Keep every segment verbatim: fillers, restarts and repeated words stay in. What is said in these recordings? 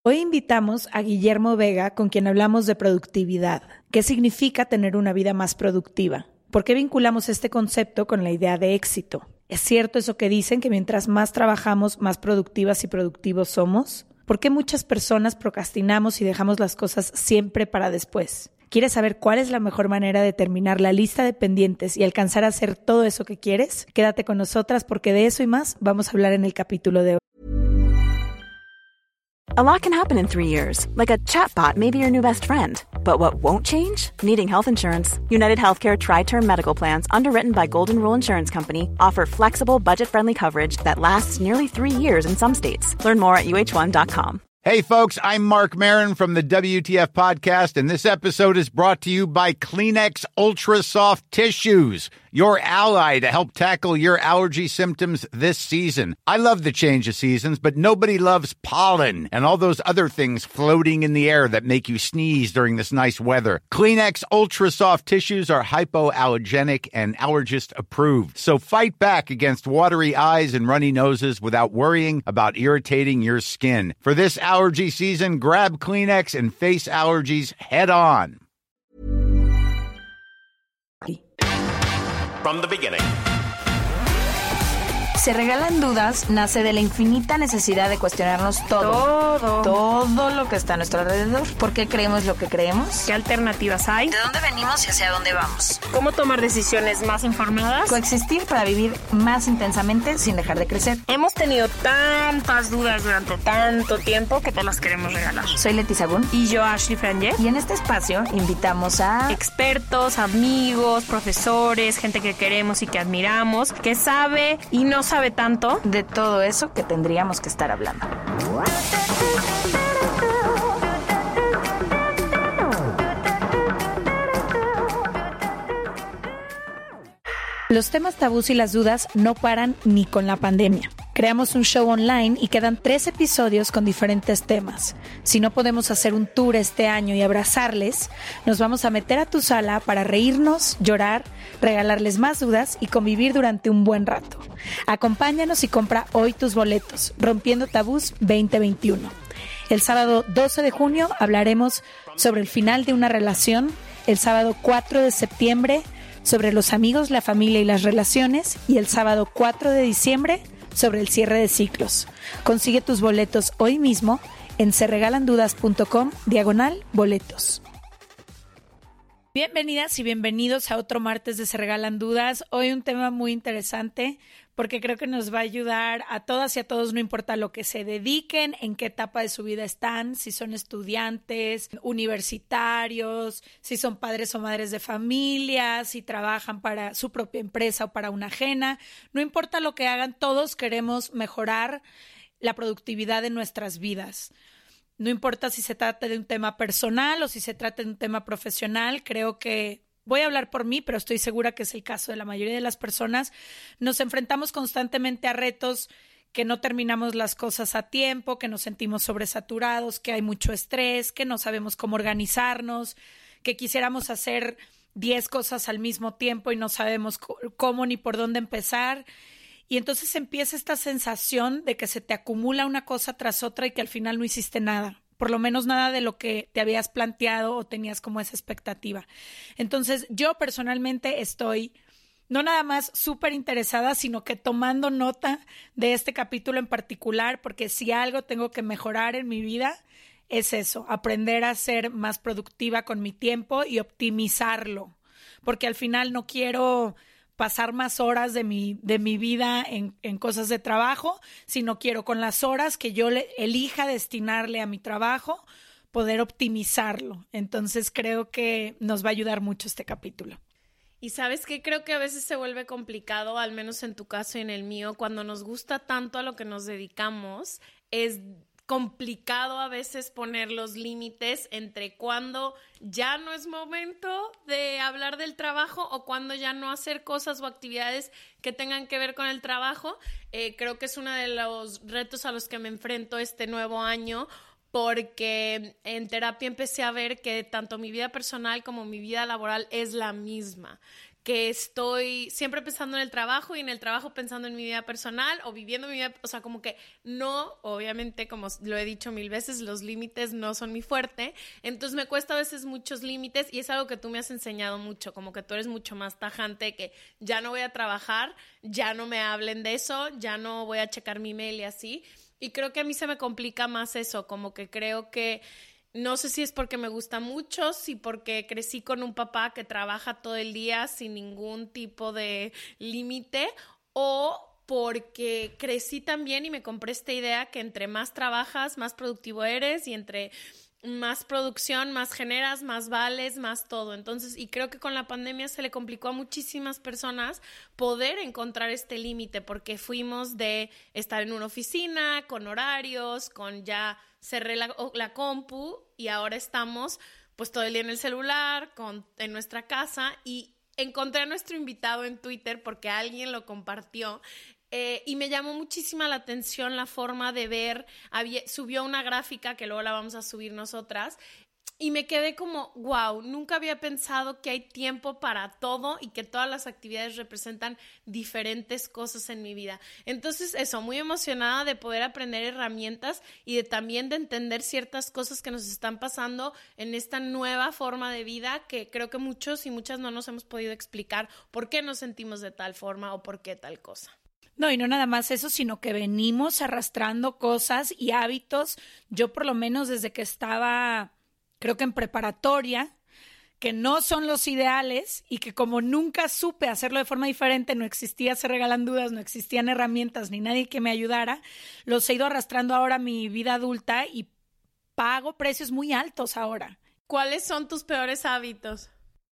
Hoy invitamos a Guillermo Vega, con quien hablamos de productividad. ¿Qué significa tener una vida más productiva? ¿Por qué vinculamos este concepto con la idea de éxito? ¿Es cierto eso que dicen, que mientras más trabajamos, más productivas y productivos somos? ¿Por qué muchas personas procrastinamos y dejamos las cosas siempre para después? ¿Quieres saber cuál es la mejor manera de terminar la lista de pendientes y alcanzar a hacer todo eso que quieres? Quédate con nosotras porque de eso y más vamos a hablar en el capítulo de hoy. A lot can happen in three years, like a chatbot may be your new best friend. But what won't change? Needing health insurance. United Healthcare Tri-Term Medical Plans, underwritten by Golden Rule Insurance Company, offer flexible, budget-friendly coverage that lasts nearly three years in some states. Learn more at U H one dot com. Hey, folks, I'm Mark Maron from the W T F Podcast, and this episode is brought to you by Kleenex Ultra Soft Tissues, your ally to help tackle your allergy symptoms this season. I love the change of seasons, but nobody loves pollen and all those other things floating in the air that make you sneeze during this nice weather. Kleenex Ultra Soft Tissues are hypoallergenic and allergist approved, so fight back against watery eyes and runny noses without worrying about irritating your skin. For this allergy season, grab Kleenex and face allergies head on. From the beginning. Se regalan dudas nace de la infinita necesidad de cuestionarnos todo. Todo. Todo lo que está a nuestro alrededor. ¿Por qué creemos lo que creemos? ¿Qué alternativas hay? ¿De dónde venimos y hacia dónde vamos? ¿Cómo tomar decisiones más informadas? Coexistir para vivir más intensamente sin dejar de crecer. Hemos tenido tantas dudas durante tanto tiempo que te las queremos regalar. Soy Leti Sagún. Y yo, Ashley Franje. Y en este espacio invitamos a expertos, amigos, profesores, gente que queremos y que admiramos, que sabe y no sabe tanto de todo eso que tendríamos que estar hablando. Los temas tabús y las dudas no paran ni con la pandemia. Creamos un show online y quedan tres episodios con diferentes temas. Si no podemos hacer un tour este año y abrazarles, nos vamos a meter a tu sala para reírnos, llorar, regalarles más dudas y convivir durante un buen rato. Acompáñanos y compra hoy tus boletos, Rompiendo Tabús veinte veintiuno. El sábado doce de junio hablaremos sobre el final de una relación. El sábado cuatro de septiembre sobre los amigos, la familia y las relaciones. Y el sábado cuatro de diciembre sobre el cierre de ciclos. Consigue tus boletos hoy mismo en serregalandudas.com diagonal boletos. Bienvenidas y bienvenidos a otro martes de Se Regalan Dudas. Hoy un tema muy interesante porque creo que nos va a ayudar a todas y a todos, no importa lo que se dediquen, en qué etapa de su vida están, si son estudiantes, universitarios, si son padres o madres de familia, si trabajan para su propia empresa o para una ajena. No importa lo que hagan, todos queremos mejorar la productividad de nuestras vidas. No importa si se trata de un tema personal o si se trata de un tema profesional, creo que, voy a hablar por mí, pero estoy segura que es el caso de la mayoría de las personas, nos enfrentamos constantemente a retos que no terminamos las cosas a tiempo, que nos sentimos sobresaturados, que hay mucho estrés, que no sabemos cómo organizarnos, que quisiéramos hacer diez cosas al mismo tiempo y no sabemos cómo ni por dónde empezar. Y entonces empieza esta sensación de que se te acumula una cosa tras otra y que al final no hiciste nada, por lo menos nada de lo que te habías planteado o tenías como esa expectativa. Entonces yo personalmente estoy no nada más súper interesada, sino que tomando nota de este capítulo en particular, porque si algo tengo que mejorar en mi vida es eso, aprender a ser más productiva con mi tiempo y optimizarlo, porque al final no quiero pasar más horas de mi, de mi vida en, en cosas de trabajo, sino quiero con las horas que yo le, elija destinarle a mi trabajo, poder optimizarlo. Entonces creo que nos va a ayudar mucho este capítulo. Y ¿sabes qué? Creo que a veces se vuelve complicado, al menos en tu caso y en el mío, cuando nos gusta tanto a lo que nos dedicamos, es complicado a veces poner los límites entre cuando ya no es momento de hablar del trabajo o cuando ya no hacer cosas o actividades que tengan que ver con el trabajo. Eh, creo que es uno de los retos a los que me enfrento este nuevo año, porque en terapia empecé a ver que tanto mi vida personal como mi vida laboral es la misma. que estoy siempre pensando en el trabajo y en el trabajo pensando en mi vida personal o viviendo mi vida, o sea, como que no, obviamente, como lo he dicho mil veces, los límites no son mi fuerte, entonces me cuesta a veces muchos límites y es algo que tú me has enseñado mucho, como que tú eres mucho más tajante, que ya no voy a trabajar, ya no me hablen de eso, ya no voy a checar mi mail y así, y creo que a mí se me complica más eso, como que creo que no sé si es porque me gusta mucho, si porque crecí con un papá que trabaja todo el día sin ningún tipo de límite o porque crecí también y me compré esta idea que entre más trabajas, más productivo eres y entre más producción, más generas, más vales, más todo. Entonces, y creo que con la pandemia se le complicó a muchísimas personas poder encontrar este límite porque fuimos de estar en una oficina, con horarios, con ya cerré la, la compu y ahora estamos pues todo el día en el celular, con, en nuestra casa y encontré a nuestro invitado en Twitter porque alguien lo compartió. Eh, y me llamó muchísima la atención la forma de ver, había, subió una gráfica que luego la vamos a subir nosotras y me quedé como, wow, nunca había pensado que hay tiempo para todo y que todas las actividades representan diferentes cosas en mi vida. Entonces eso, muy emocionada de poder aprender herramientas y de también de entender ciertas cosas que nos están pasando en esta nueva forma de vida que creo que muchos y muchas no nos hemos podido explicar por qué nos sentimos de tal forma o por qué tal cosa. No, y no nada más eso, sino que venimos arrastrando cosas y hábitos. Yo por lo menos desde que estaba, creo que en preparatoria, que no son los ideales y que como nunca supe hacerlo de forma diferente, no existía Se Regalan Dudas, no existían herramientas ni nadie que me ayudara, los he ido arrastrando ahora a mi vida adulta y pago precios muy altos ahora. ¿Cuáles son tus peores hábitos?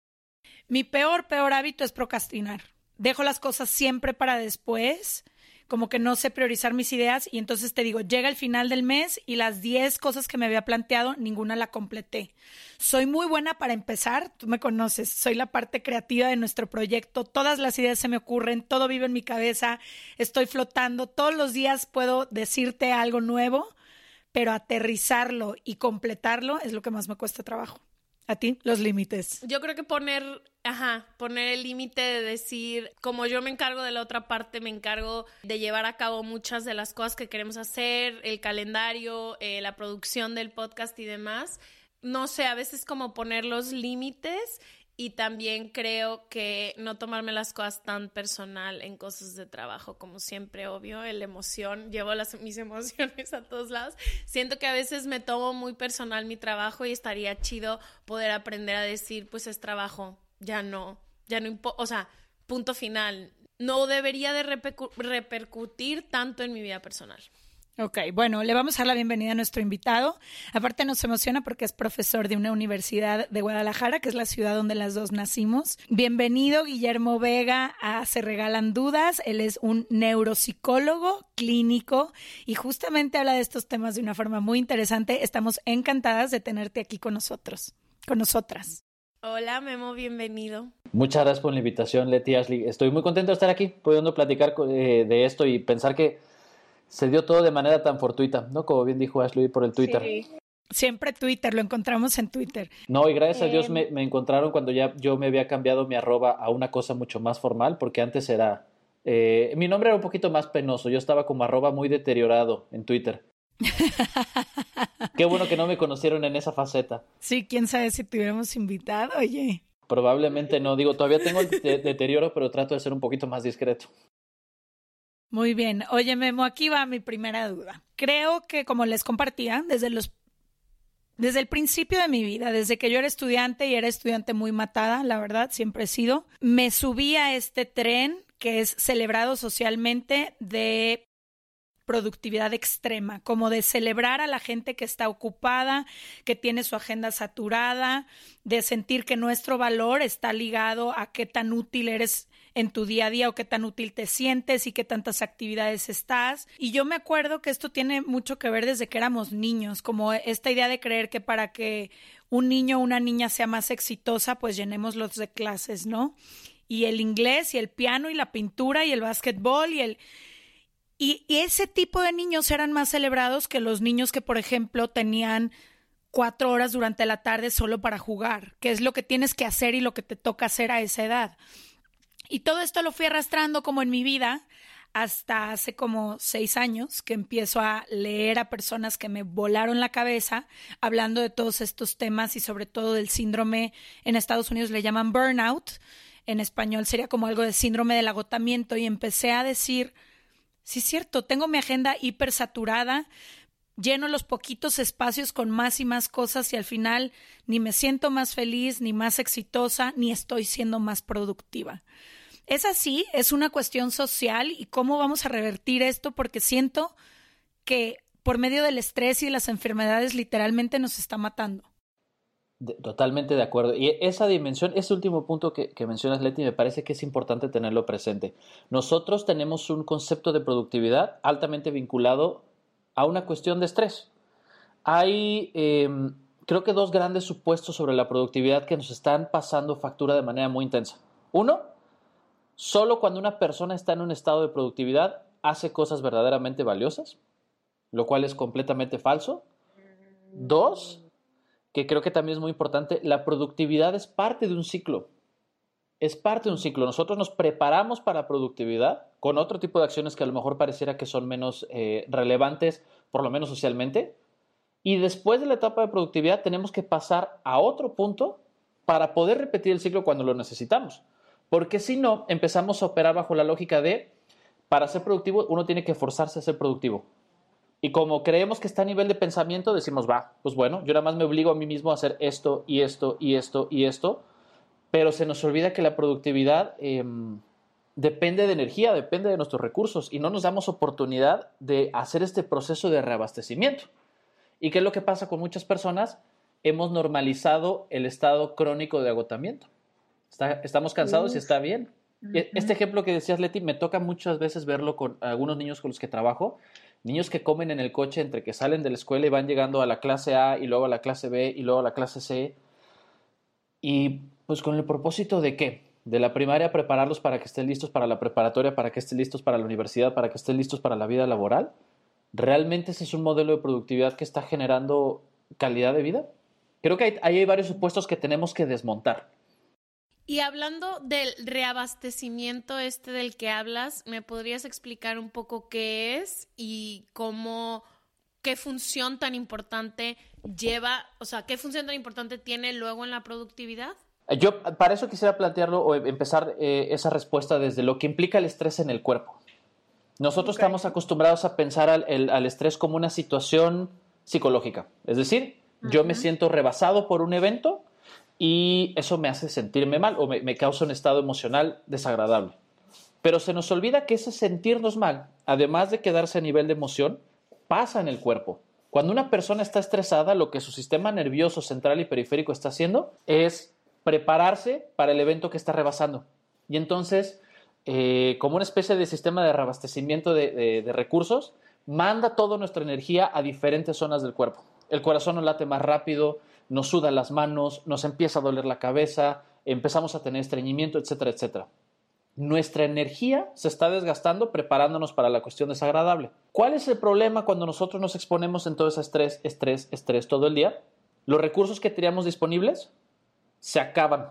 Mi peor, peor hábito es procrastinar. Dejo las cosas siempre para después, como que no sé priorizar mis ideas y entonces te digo, llega el final del mes y las diez cosas que me había planteado, ninguna la completé. Soy muy buena para empezar, tú me conoces, soy la parte creativa de nuestro proyecto, todas las ideas se me ocurren, todo vive en mi cabeza, estoy flotando, todos los días puedo decirte algo nuevo, pero aterrizarlo y completarlo es lo que más me cuesta trabajo. ¿A ti? Los límites. Yo creo que poner, ajá, poner el límite de decir, como yo me encargo de la otra parte, me encargo de llevar a cabo muchas de las cosas que queremos hacer, el calendario, eh, la producción del podcast y demás. No sé, a veces como poner los límites y también creo que no tomarme las cosas tan personal en cosas de trabajo, como siempre, obvio, la emoción, llevo las, mis emociones a todos lados. Siento que a veces me tomo muy personal mi trabajo y estaría chido poder aprender a decir, pues es trabajo, ya no, ya no importa, o sea, punto final. No debería de repercu- repercutir tanto en mi vida personal. Ok, bueno, le vamos a dar la bienvenida a nuestro invitado. Aparte nos emociona porque es profesor de una universidad de Guadalajara, que es la ciudad donde las dos nacimos. Bienvenido, Guillermo Vega, a Se Regalan Dudas. Él es un neuropsicólogo clínico y justamente habla de estos temas de una forma muy interesante. Estamos encantadas de tenerte aquí con nosotros, con nosotras. Hola, Memo, bienvenido. Muchas gracias por la invitación, Leti, Ashley. Estoy muy contento de estar aquí, pudiendo platicar eh, de esto y pensar que se dio todo de manera tan fortuita, ¿no? Como bien dijo Ashley por el Twitter. Sí. Siempre Twitter, lo encontramos en Twitter. No, y gracias eh... a Dios me, me encontraron cuando ya yo me había cambiado mi arroba a una cosa mucho más formal, porque antes era... Eh, mi nombre era un poquito más penoso, yo estaba como arroba muy deteriorado en Twitter. Qué bueno que no me conocieron en esa faceta. Sí, quién sabe si te hubiéramos invitado, oye. Probablemente no, digo, todavía tengo el de- deterioro, pero trato de ser un poquito más discreto. Muy bien. Oye, Memo, aquí va mi primera duda. Creo que, como les compartía, desde los desde el principio de mi vida, desde que yo era estudiante y era estudiante muy matada, la verdad, siempre he sido, me subí a este tren que es celebrado socialmente de productividad extrema, como de celebrar a la gente que está ocupada, que tiene su agenda saturada, de sentir que nuestro valor está ligado a qué tan útil eres en tu día a día o qué tan útil te sientes y qué tantas actividades estás. Y yo me acuerdo que esto tiene mucho que ver desde que éramos niños, como esta idea de creer que para que un niño o una niña sea más exitosa, pues llenémoslos de clases, ¿no? Y el inglés y el piano y la pintura y el básquetbol y el... Y, y ese tipo de niños eran más celebrados que los niños que, por ejemplo, tenían cuatro horas durante la tarde solo para jugar, que es lo que tienes que hacer y lo que te toca hacer a esa edad. Y todo esto lo fui arrastrando como en mi vida hasta hace como seis años que empiezo a leer a personas que me volaron la cabeza hablando de todos estos temas y sobre todo del síndrome, en Estados Unidos le llaman burnout, en español sería como algo de síndrome del agotamiento, y empecé a decir, sí es cierto, tengo mi agenda hipersaturada, lleno los poquitos espacios con más y más cosas y al final ni me siento más feliz, ni más exitosa, ni estoy siendo más productiva. Es así, es una cuestión social y cómo vamos a revertir esto, porque siento que por medio del estrés y de las enfermedades literalmente nos está matando. De, totalmente de acuerdo. Y esa dimensión, ese último punto que, que mencionas, Leti, me parece que es importante tenerlo presente. Nosotros tenemos un concepto de productividad altamente vinculado a una cuestión de estrés. Hay, eh, creo que dos grandes supuestos sobre la productividad que nos están pasando factura de manera muy intensa. Uno, solo cuando una persona está en un estado de productividad hace cosas verdaderamente valiosas, lo cual es completamente falso. Dos, que creo que también es muy importante, la productividad es parte de un ciclo. Es parte de un ciclo. Nosotros nos preparamos para la productividad con otro tipo de acciones que a lo mejor pareciera que son menos eh, relevantes, por lo menos socialmente. Y después de la etapa de productividad tenemos que pasar a otro punto para poder repetir el ciclo cuando lo necesitamos. Porque si no, empezamos a operar bajo la lógica de, para ser productivo, uno tiene que forzarse a ser productivo. Y como creemos que está a nivel de pensamiento, decimos, va, pues bueno, yo nada más me obligo a mí mismo a hacer esto y esto y esto y esto, pero se nos olvida que la productividad eh, depende de energía, depende de nuestros recursos y no nos damos oportunidad de hacer este proceso de reabastecimiento. ¿Y qué es lo que pasa con muchas personas? Hemos normalizado el estado crónico de agotamiento. Está, estamos cansados Uf. y está bien. Uh-huh. Este ejemplo que decías, Leti, me toca muchas veces verlo con algunos niños con los que trabajo. Niños que comen en el coche entre que salen de la escuela y van llegando a la clase A y luego a la clase B y luego a la clase C. Y pues con el propósito de ¿qué? De la primaria prepararlos para que estén listos para la preparatoria, para que estén listos para la universidad, para que estén listos para la vida laboral. ¿Realmente ese es un modelo de productividad que está generando calidad de vida? Creo que hay, ahí hay varios supuestos que tenemos que desmontar. Y hablando del reabastecimiento este del que hablas, ¿me podrías explicar un poco qué es y cómo, qué función tan importante lleva, o sea, qué función tan importante tiene luego en la productividad? Yo para eso quisiera plantearlo o empezar eh, esa respuesta desde lo que implica el estrés en el cuerpo. Nosotros okay. estamos acostumbrados a pensar al, el, al estrés como una situación psicológica. Es decir, uh-huh. yo me siento rebasado por un evento y eso me hace sentirme mal o me, me causa un estado emocional desagradable. Pero se nos olvida que ese sentirnos mal, además de quedarse a nivel de emoción, pasa en el cuerpo. Cuando una persona está estresada, lo que su sistema nervioso central y periférico está haciendo es prepararse para el evento que está rebasando. Y entonces, eh, como una especie de sistema de reabastecimiento de, de, de recursos, manda toda nuestra energía a diferentes zonas del cuerpo. El corazón nos late más rápido, nos sudan las manos, nos empieza a doler la cabeza, empezamos a tener estreñimiento, etcétera, etcétera. Nuestra energía se está desgastando preparándonos para la cuestión desagradable. ¿Cuál es el problema cuando nosotros nos exponemos en todo ese estrés, estrés, estrés todo el día? Los recursos que teníamos disponibles se acaban.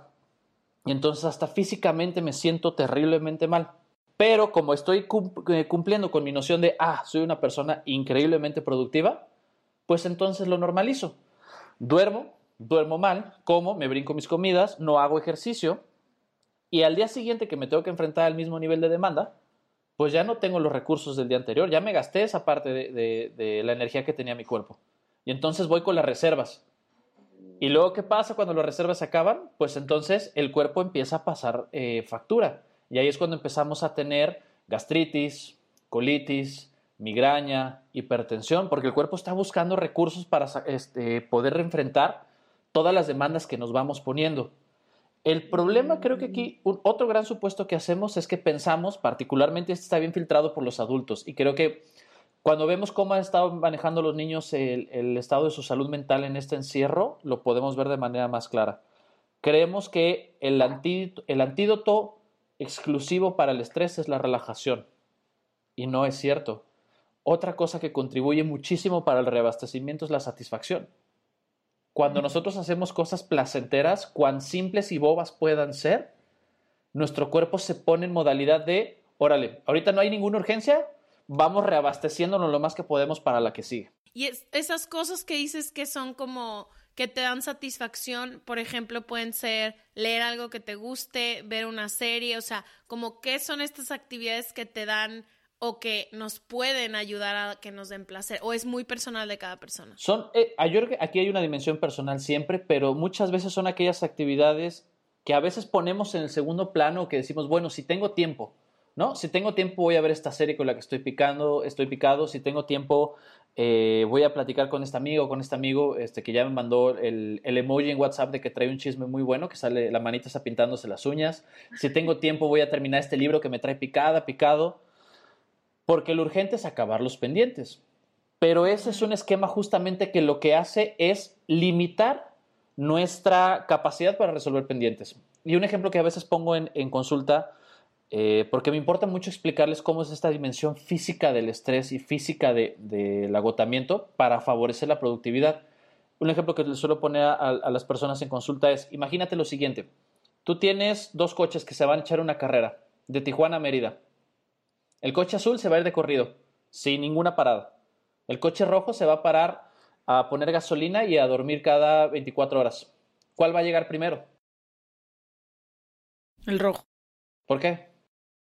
Y entonces hasta físicamente me siento terriblemente mal. Pero como estoy cumpliendo con mi noción de, ah, soy una persona increíblemente productiva, pues entonces lo normalizo. Duermo, duermo mal, como, me brinco mis comidas, no hago ejercicio y al día siguiente que me tengo que enfrentar al mismo nivel de demanda, pues ya no tengo los recursos del día anterior, ya me gasté esa parte de, de, de la energía que tenía mi cuerpo y entonces voy con las reservas. ¿Y luego qué pasa cuando las reservas se acaban? Pues entonces el cuerpo empieza a pasar eh, factura y ahí es cuando empezamos a tener gastritis, colitis, migraña, hipertensión, porque el cuerpo está buscando recursos para este, poder enfrentar todas las demandas que nos vamos poniendo. El problema, creo que aquí, un, otro gran supuesto que hacemos es que pensamos, particularmente este está bien filtrado por los adultos, y creo que cuando vemos cómo han estado manejando los niños el, el estado de su salud mental en este encierro, lo podemos ver de manera más clara. Creemos que el antídoto, el antídoto exclusivo para el estrés es la relajación, y no es cierto. Otra cosa que contribuye muchísimo para el reabastecimiento es la satisfacción. Cuando nosotros hacemos cosas placenteras, cuán simples y bobas puedan ser, nuestro cuerpo se pone en modalidad de, órale, ahorita no hay ninguna urgencia, vamos reabasteciéndonos lo más que podemos para la que sigue. Y es, esas cosas que dices que son como que te dan satisfacción, por ejemplo, pueden ser leer algo que te guste, ver una serie, o sea, como qué son estas actividades que te dan o que nos pueden ayudar a que nos den placer, o es muy personal de cada persona. Son, eh, yo creo que aquí hay una dimensión personal siempre, pero muchas veces son aquellas actividades que a veces ponemos en el segundo plano, que decimos, bueno, si tengo tiempo, ¿no? Si tengo tiempo voy a ver esta serie con la que estoy picando, estoy picado, si tengo tiempo eh, voy a platicar con este amigo, con este amigo este, que ya me mandó el, el emoji en WhatsApp de que trae un chisme muy bueno, que sale la manita está pintándose las uñas. Si tengo tiempo voy a terminar este libro que me trae picada, picado, porque lo urgente es acabar los pendientes. Pero ese es un esquema justamente que lo que hace es limitar nuestra capacidad para resolver pendientes. Y un ejemplo que a veces pongo en, en consulta, eh, porque me importa mucho explicarles cómo es esta dimensión física del estrés y física de, del agotamiento para favorecer la productividad. Un ejemplo que les suelo poner a, a las personas en consulta es, imagínate lo siguiente, tú tienes dos coches que se van a echar una carrera de Tijuana a Mérida. El coche azul se va a ir de corrido, sin ninguna parada. El coche rojo se va a parar a poner gasolina y a dormir cada veinticuatro horas. ¿Cuál va a llegar primero? El rojo. ¿Por qué?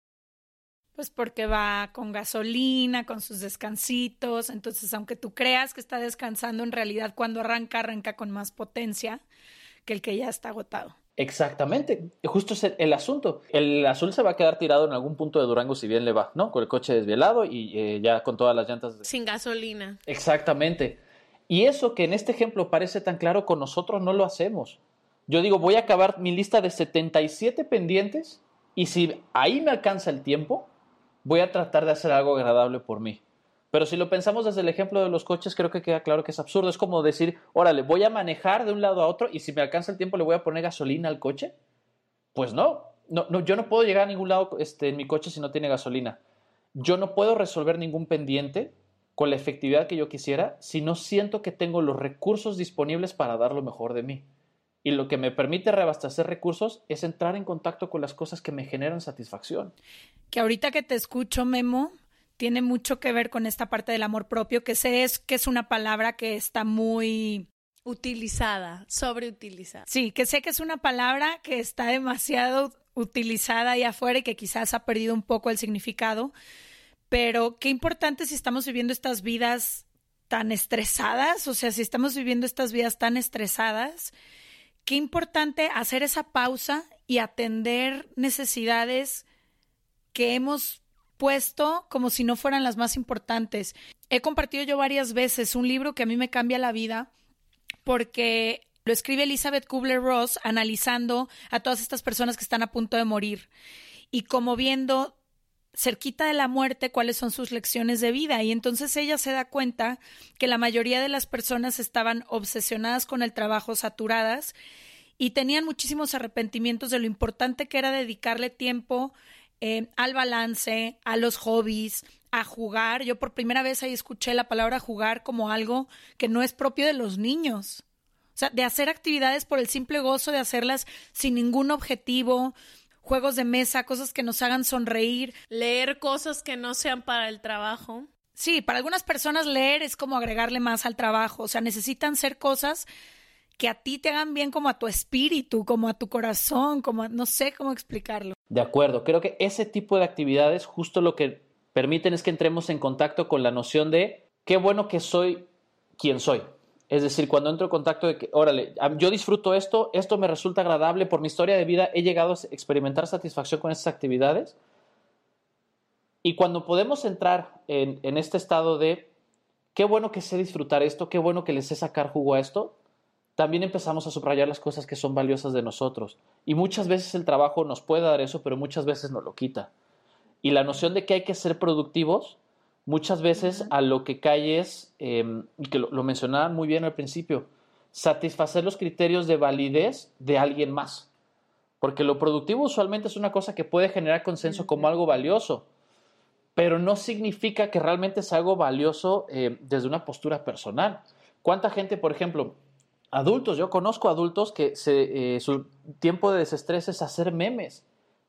Pues porque va con gasolina, con sus descansitos. Entonces, aunque tú creas que está descansando, en realidad cuando arranca, arranca con más potencia que el que ya está agotado. Exactamente, justo es el, el asunto. El azul se va a quedar tirado en algún punto de Durango si bien le va, ¿no? Con el coche desvielado y eh, ya con todas las llantas. De... Sin gasolina. Exactamente. Y eso que en este ejemplo parece tan claro, con nosotros no lo hacemos. Yo digo, voy a acabar mi lista de setenta y siete pendientes y si ahí me alcanza el tiempo, voy a tratar de hacer algo agradable por mí. Pero si lo pensamos desde el ejemplo de los coches, creo que queda claro que es absurdo. Es como decir, órale, voy a manejar de un lado a otro y si me alcanza el tiempo le voy a poner gasolina al coche. Pues no, no, no yo no puedo llegar a ningún lado este, en mi coche si no tiene gasolina. Yo no puedo resolver ningún pendiente con la efectividad que yo quisiera si no siento que tengo los recursos disponibles para dar lo mejor de mí. Y lo que me permite reabastecer recursos es entrar en contacto con las cosas que me generan satisfacción. Que ahorita que te escucho, Memo, tiene mucho que ver con esta parte del amor propio, que sé es que es una palabra que está muy... utilizada, sobreutilizada. Sí, que sé que es una palabra que está demasiado utilizada ahí afuera y que quizás ha perdido un poco el significado, pero qué importante si estamos viviendo estas vidas tan estresadas, o sea, si estamos viviendo estas vidas tan estresadas, qué importante hacer esa pausa y atender necesidades que hemos puesto como si no fueran las más importantes. He compartido yo varias veces un libro que a mí me cambia la vida porque lo escribe Elizabeth Kubler-Ross analizando a todas estas personas que están a punto de morir y como viendo cerquita de la muerte cuáles son sus lecciones de vida. Y entonces ella se da cuenta que la mayoría de las personas estaban obsesionadas con el trabajo, saturadas, y tenían muchísimos arrepentimientos de lo importante que era dedicarle tiempo eh, al balance, a los hobbies, a jugar. Yo por primera vez ahí escuché la palabra jugar como algo que no es propio de los niños. O sea, de hacer actividades por el simple gozo de hacerlas sin ningún objetivo, juegos de mesa, cosas que nos hagan sonreír. Leer cosas que no sean para el trabajo. Sí, para algunas personas leer es como agregarle más al trabajo. O sea, necesitan ser cosas que a ti te hagan bien como a tu espíritu, como a tu corazón, como a, no sé cómo explicarlo. De acuerdo, creo que ese tipo de actividades justo lo que permiten es que entremos en contacto con la noción de qué bueno que soy quien soy. Es decir, cuando entro en contacto de que, órale, yo disfruto esto, esto me resulta agradable, por mi historia de vida he llegado a experimentar satisfacción con estas actividades. Y cuando podemos entrar en, en este estado de qué bueno que sé disfrutar esto, qué bueno que le sé sacar jugo a esto, también empezamos a subrayar las cosas que son valiosas de nosotros. Y muchas veces el trabajo nos puede dar eso, pero muchas veces nos lo quita. Y la noción de que hay que ser productivos, muchas veces a lo que cae es, eh, y que lo, lo mencionaban muy bien al principio, satisfacer los criterios de validez de alguien más. Porque lo productivo usualmente es una cosa que puede generar consenso como algo valioso, pero no significa que realmente sea algo valioso eh, desde una postura personal. ¿Cuánta gente, por ejemplo, adultos, yo conozco adultos que se, eh, su tiempo de desestrés es hacer memes?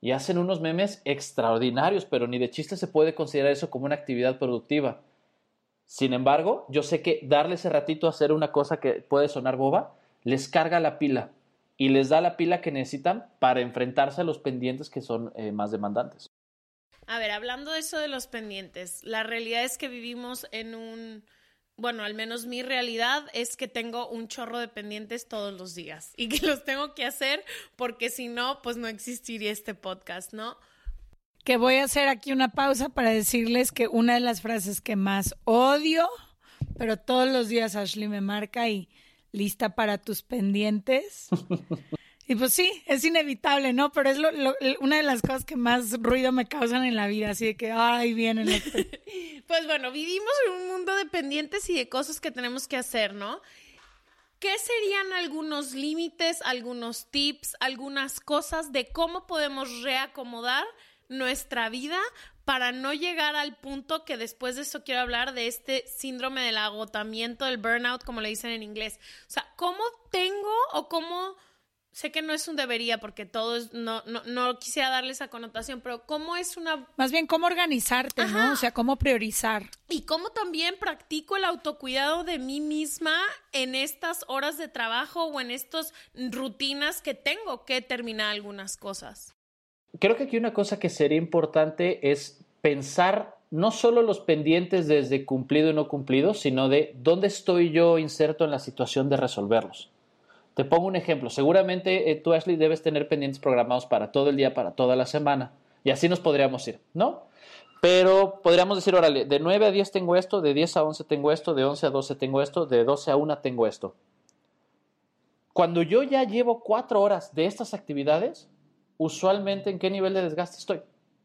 y hacen unos memes extraordinarios, pero ni de chiste se puede considerar eso como una actividad productiva. Sin embargo, yo sé que darle ese ratito a hacer una cosa que puede sonar boba, les carga la pila y les da la pila que necesitan para enfrentarse a los pendientes que son eh, más demandantes. A ver, hablando de eso de los pendientes, la realidad es que vivimos en un... Bueno, al menos mi realidad es que tengo un chorro de pendientes todos los días y que los tengo que hacer porque si no, pues no existiría este podcast, ¿no? Que voy a hacer aquí una pausa para decirles que una de las frases que más odio, pero todos los días Ashley me marca y lista para tus pendientes. Y pues sí, es inevitable, ¿no? Pero es lo, lo, una de las cosas que más ruido me causan en la vida, así de que, ay, vienen los... Pues bueno, vivimos en un mundo de pendientes y de cosas que tenemos que hacer, ¿no? ¿Qué serían algunos límites, algunos tips, algunas cosas de cómo podemos reacomodar nuestra vida para no llegar al punto que después de eso quiero hablar de este síndrome del agotamiento, del burnout, como le dicen en inglés? O sea, ¿cómo tengo o cómo... Sé que no es un debería porque todo es, no, no, no quisiera darle esa connotación, pero ¿cómo es una...? Más bien, ¿cómo organizarte, Ajá. ¿no? O sea, ¿cómo priorizar? Y cómo también practico el autocuidado de mí misma en estas horas de trabajo o en estas rutinas que tengo que terminar algunas cosas. Creo que aquí una cosa que sería importante es pensar no solo los pendientes desde cumplido y no cumplido, sino de dónde estoy yo inserto en la situación de resolverlos. Te pongo un ejemplo. Seguramente eh, tú, Ashley, debes tener pendientes programados para todo el día, para toda la semana. Y así nos podríamos ir, ¿no? Pero podríamos decir, órale, de nueve a diez tengo esto, de diez a once tengo esto, de once a doce tengo esto, de doce a una tengo esto. Cuando yo ya llevo cuatro horas de estas actividades, usualmente, ¿en qué nivel de desgaste estoy?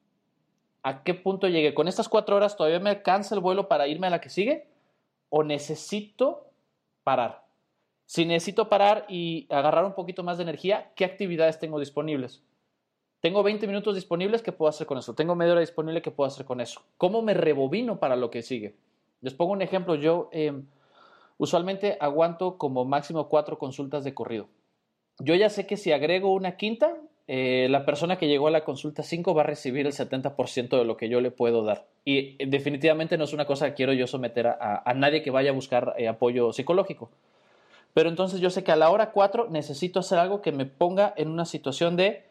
¿A qué punto llegué? ¿Con estas cuatro horas todavía me alcanza el vuelo para irme a la que sigue? ¿O necesito parar? Si necesito parar y agarrar un poquito más de energía, ¿qué actividades tengo disponibles? Tengo veinte minutos disponibles, ¿qué puedo hacer con eso? Tengo media hora disponible, ¿qué puedo hacer con eso? ¿Cómo me rebobino para lo que sigue? Les pongo un ejemplo. Yo eh, usualmente aguanto como máximo cuatro consultas de corrido. Yo ya sé que si agrego una quinta, eh, la persona que llegó a la consulta cinco va a recibir el setenta por ciento de lo que yo le puedo dar. Y eh, definitivamente no es una cosa que quiero yo someter a, a, a nadie que vaya a buscar eh, apoyo psicológico. Pero entonces yo sé que a la hora cuatro necesito hacer algo que me ponga en una situación de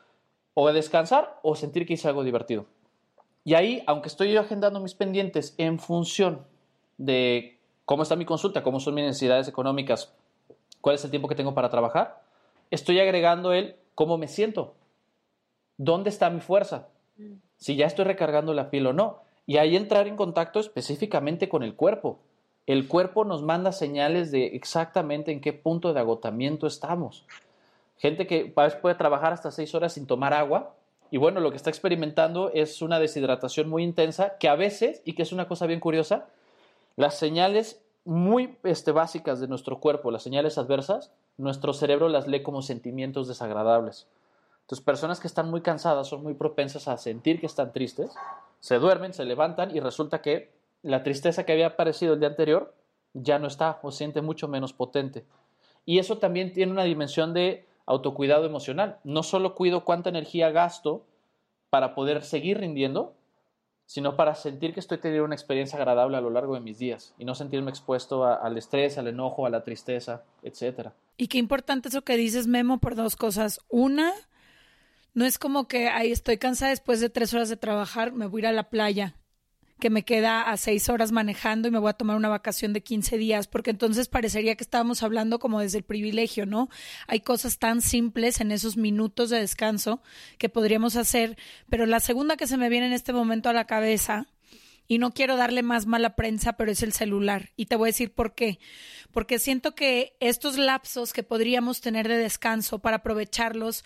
o descansar o sentir que hice algo divertido. Y ahí, aunque estoy yo agendando mis pendientes en función de cómo está mi consulta, cómo son mis necesidades económicas, cuál es el tiempo que tengo para trabajar, estoy agregando el cómo me siento, dónde está mi fuerza, si ya estoy recargando la pila o no. Y ahí entrar en contacto específicamente con el cuerpo. El cuerpo nos manda señales de exactamente en qué punto de agotamiento estamos. Gente que a veces puede trabajar hasta seis horas sin tomar agua y bueno, lo que está experimentando es una deshidratación muy intensa que a veces, y que es una cosa bien curiosa, las señales muy este, básicas de nuestro cuerpo, las señales adversas, nuestro cerebro las lee como sentimientos desagradables. Entonces, personas que están muy cansadas son muy propensas a sentir que están tristes, se duermen, se levantan y resulta que la tristeza que había aparecido el día anterior ya no está o se siente mucho menos potente. Y eso también tiene una dimensión de autocuidado emocional. No solo cuido cuánta energía gasto para poder seguir rindiendo, sino para sentir que estoy teniendo una experiencia agradable a lo largo de mis días y no sentirme expuesto a, al estrés, al enojo, a la tristeza, etcétera. Y qué importante eso que dices, Memo, por dos cosas. Una, no es como que ahí estoy cansada después de tres horas de trabajar, me voy a ir a la playa, que me queda a seis horas manejando y me voy a tomar una vacación de quince días, porque entonces parecería que estábamos hablando como desde el privilegio, ¿no? Hay cosas tan simples en esos minutos de descanso que podríamos hacer, pero la segunda que se me viene en este momento a la cabeza, y no quiero darle más mala prensa, pero es el celular, y te voy a decir por qué. Porque siento que estos lapsos que podríamos tener de descanso para aprovecharlos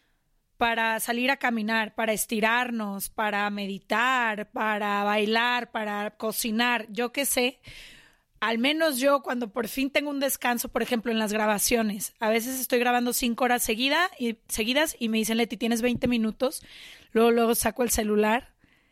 para salir a caminar, para estirarnos, para meditar, para bailar, para cocinar, yo qué sé, al menos yo cuando por fin tengo un descanso, por ejemplo, en las grabaciones, a veces estoy grabando cinco horas seguida y, seguidas y me dicen, Leti, tienes veinte minutos, luego, luego saco el celular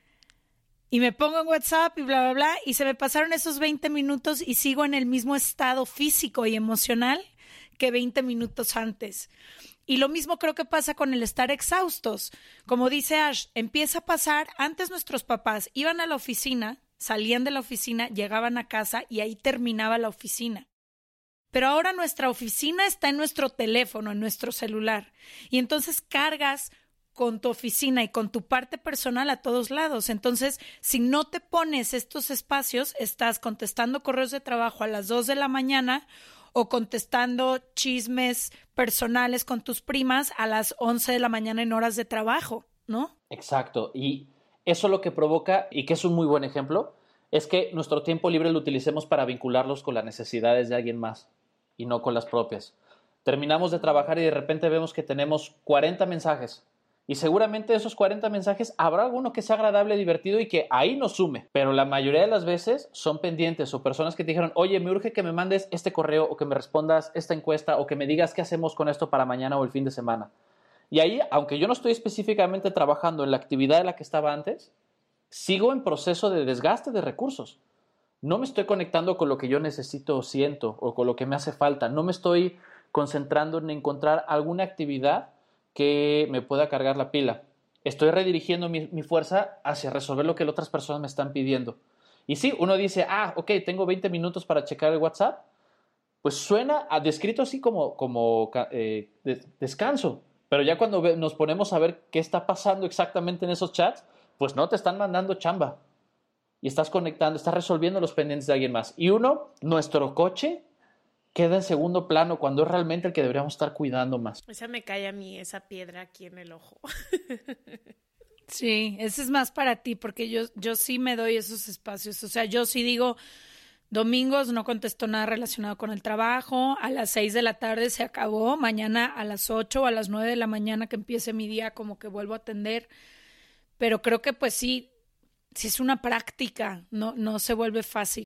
y me pongo en WhatsApp y bla, bla, bla, y se me pasaron esos veinte minutos y sigo en el mismo estado físico y emocional que veinte minutos antes. Y lo mismo creo que pasa con el estar exhaustos. Como dice Ash, empieza a pasar, antes nuestros papás iban a la oficina, salían de la oficina, llegaban a casa y ahí terminaba la oficina. Pero ahora nuestra oficina está en nuestro teléfono, en nuestro celular. Y entonces cargas con tu oficina y con tu parte personal a todos lados. Entonces, si no te pones estos espacios, estás contestando correos de trabajo a las dos de la mañana o contestando chismes personales con tus primas a las once de la mañana en horas de trabajo, ¿no? Exacto. Y eso lo que provoca, y que es un muy buen ejemplo, es que nuestro tiempo libre lo utilicemos para vincularlos con las necesidades de alguien más y no con las propias. Terminamos de trabajar y de repente vemos que tenemos cuarenta mensajes. Y seguramente de esos cuarenta mensajes habrá alguno que sea agradable, divertido y que ahí nos sume. Pero la mayoría de las veces son pendientes o personas que te dijeron, oye, me urge que me mandes este correo o que me respondas esta encuesta o que me digas qué hacemos con esto para mañana o el fin de semana. Y ahí, aunque yo no estoy específicamente trabajando en la actividad de la que estaba antes, sigo en proceso de desgaste de recursos. No me estoy conectando con lo que yo necesito o siento o con lo que me hace falta. No me estoy concentrando en encontrar alguna actividad que me pueda cargar la pila. Estoy redirigiendo mi, mi fuerza hacia resolver lo que las otras personas me están pidiendo. Y sí, uno dice, ah, ok, tengo veinte minutos para checar el WhatsApp. Pues suena a descrito así como, como eh, de, descanso. Pero ya cuando ve, nos ponemos a ver qué está pasando exactamente en esos chats, pues no, te están mandando chamba. Y estás conectando, estás resolviendo los pendientes de alguien más. Y uno, nuestro coche, queda en segundo plano cuando es realmente el que deberíamos estar cuidando más. Esa me cae a mí, esa piedra aquí en el ojo. Sí, ese es más para ti, porque yo, yo sí me doy esos espacios. O sea, yo sí digo, domingos no contesto nada relacionado con el trabajo, a las seis de la tarde se acabó, mañana a las ocho o a las nueve de la mañana que empiece mi día como que vuelvo a atender. Pero creo que pues sí, sí es una práctica, no, no se vuelve fácil.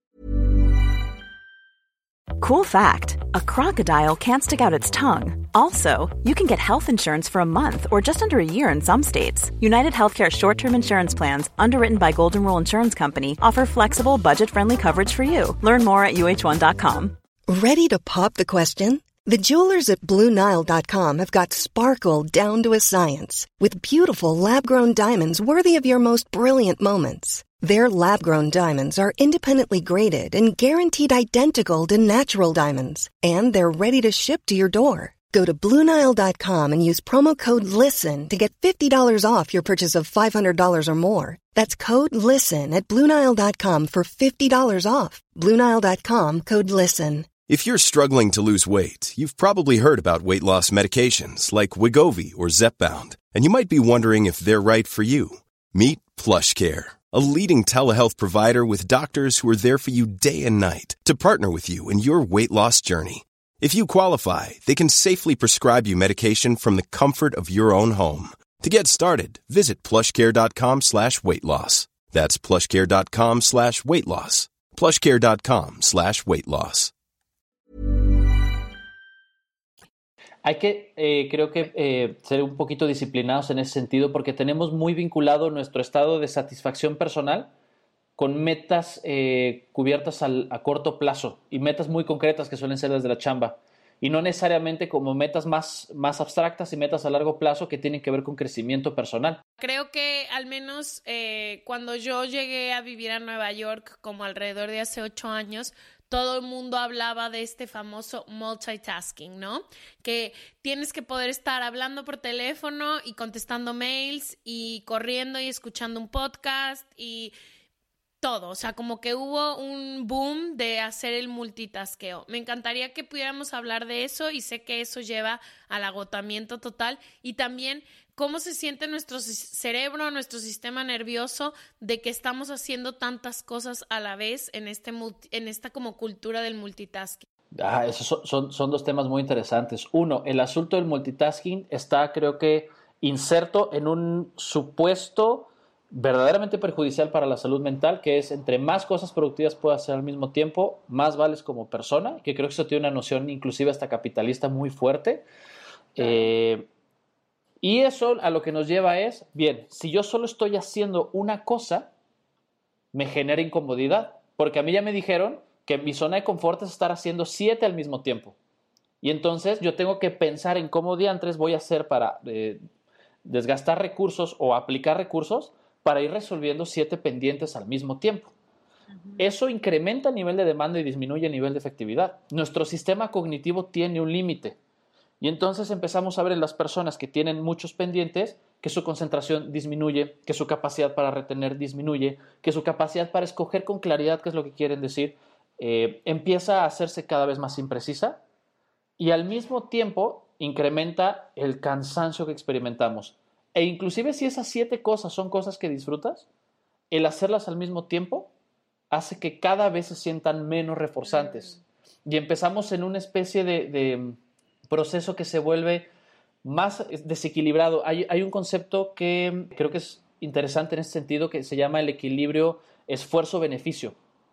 Cool fact, a crocodile can't stick out its tongue. Also, you can get health insurance for a month or just under a year in some states. United Healthcare short-term insurance plans, underwritten by Golden Rule Insurance Company, offer flexible, budget-friendly coverage for you. Learn more at U H one dot com. Ready to pop the question? The jewelers at Blue Nile dot com have got sparkle down to a science with beautiful lab-grown diamonds worthy of your most brilliant moments. Their lab-grown diamonds are independently graded and guaranteed identical to natural diamonds, and they're ready to ship to your door. Go to Blue Nile dot com and use promo code LISTEN to get fifty dollars off your purchase of five hundred dollars or more. That's code LISTEN at Blue Nile dot com for fifty dollars off. Blue Nile dot com, code LISTEN. If you're struggling to lose weight, you've probably heard about weight loss medications like Wegovy or Zepbound, and you might be wondering if they're right for you. Meet PlushCare, a leading telehealth provider with doctors who are there for you day and night to partner with you in your weight loss journey. If you qualify, they can safely prescribe you medication from the comfort of your own home. To get started, visit plushcare.com slash weight loss. That's plushcare.com slash weight loss. plushcare.com slash weight loss. Hay que, eh, creo que, eh, ser un poquito disciplinados en ese sentido porque tenemos muy vinculado nuestro estado de satisfacción personal con metas eh, cubiertas al, a corto plazo y metas muy concretas que suelen ser las de la chamba y no necesariamente como metas más, más abstractas y metas a largo plazo que tienen que ver con crecimiento personal. Creo que al menos eh, cuando yo llegué a vivir a Nueva York como alrededor de hace ocho años, todo el mundo hablaba de este famoso multitasking, ¿no? Que tienes que poder estar hablando por teléfono y contestando mails y corriendo y escuchando un podcast y todo. O sea, como que hubo un boom de hacer el multitaskeo. Me encantaría que pudiéramos hablar de eso y sé que eso lleva al agotamiento total y también cómo se siente nuestro cerebro, nuestro sistema nervioso de que estamos haciendo tantas cosas a la vez en, este, en esta como cultura del multitasking. Ah, esos son, son, son dos temas muy interesantes. Uno, el asunto del multitasking está, creo que, inserto en un supuesto verdaderamente perjudicial para la salud mental, que es entre más cosas productivas puedas hacer al mismo tiempo, más vales como persona, que creo que eso tiene una noción inclusive hasta capitalista muy fuerte. Claro. Eh, Y eso a lo que nos lleva es, bien, si yo solo estoy haciendo una cosa, me genera incomodidad, porque a mí ya me dijeron que mi zona de confort es estar haciendo siete al mismo tiempo. Y entonces yo tengo que pensar en cómo diantres voy a hacer para eh, desgastar recursos o aplicar recursos para ir resolviendo siete pendientes al mismo tiempo. Uh-huh. Eso incrementa el nivel de demanda y disminuye el nivel de efectividad. Nuestro sistema cognitivo tiene un límite. Y entonces empezamos a ver en las personas que tienen muchos pendientes que su concentración disminuye, que su capacidad para retener disminuye, que su capacidad para escoger con claridad qué es lo que quieren decir eh, empieza a hacerse cada vez más imprecisa. Y al mismo tiempo incrementa el cansancio que experimentamos. E inclusive si esas siete cosas son cosas que disfrutas, el hacerlas al mismo tiempo hace que cada vez se sientan menos reforzantes. Y empezamos en una especie de, de proceso que se vuelve más desequilibrado. Hay, hay un concepto que creo que es interesante en este sentido que se llama el equilibrio esfuerzo-beneficio.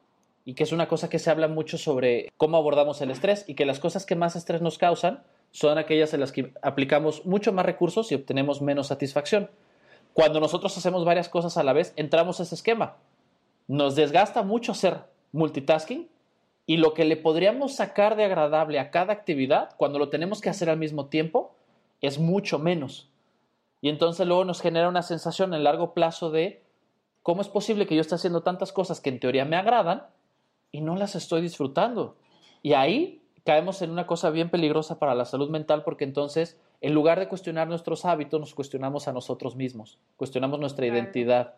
Y que es una cosa que se habla mucho sobre cómo abordamos el estrés y que las cosas que más estrés nos causan son aquellas en las que aplicamos mucho más recursos y obtenemos menos satisfacción. Cuando nosotros hacemos varias cosas a la vez, entramos a ese esquema. Nos desgasta mucho hacer multitasking y lo que le podríamos sacar de agradable a cada actividad, cuando lo tenemos que hacer al mismo tiempo, es mucho menos. Y entonces luego nos genera una sensación en largo plazo de ¿cómo es posible que yo esté haciendo tantas cosas que en teoría me agradan y no las estoy disfrutando? Y ahí caemos en una cosa bien peligrosa para la salud mental, porque entonces, en lugar de cuestionar nuestros hábitos, nos cuestionamos a nosotros mismos, cuestionamos nuestra identidad.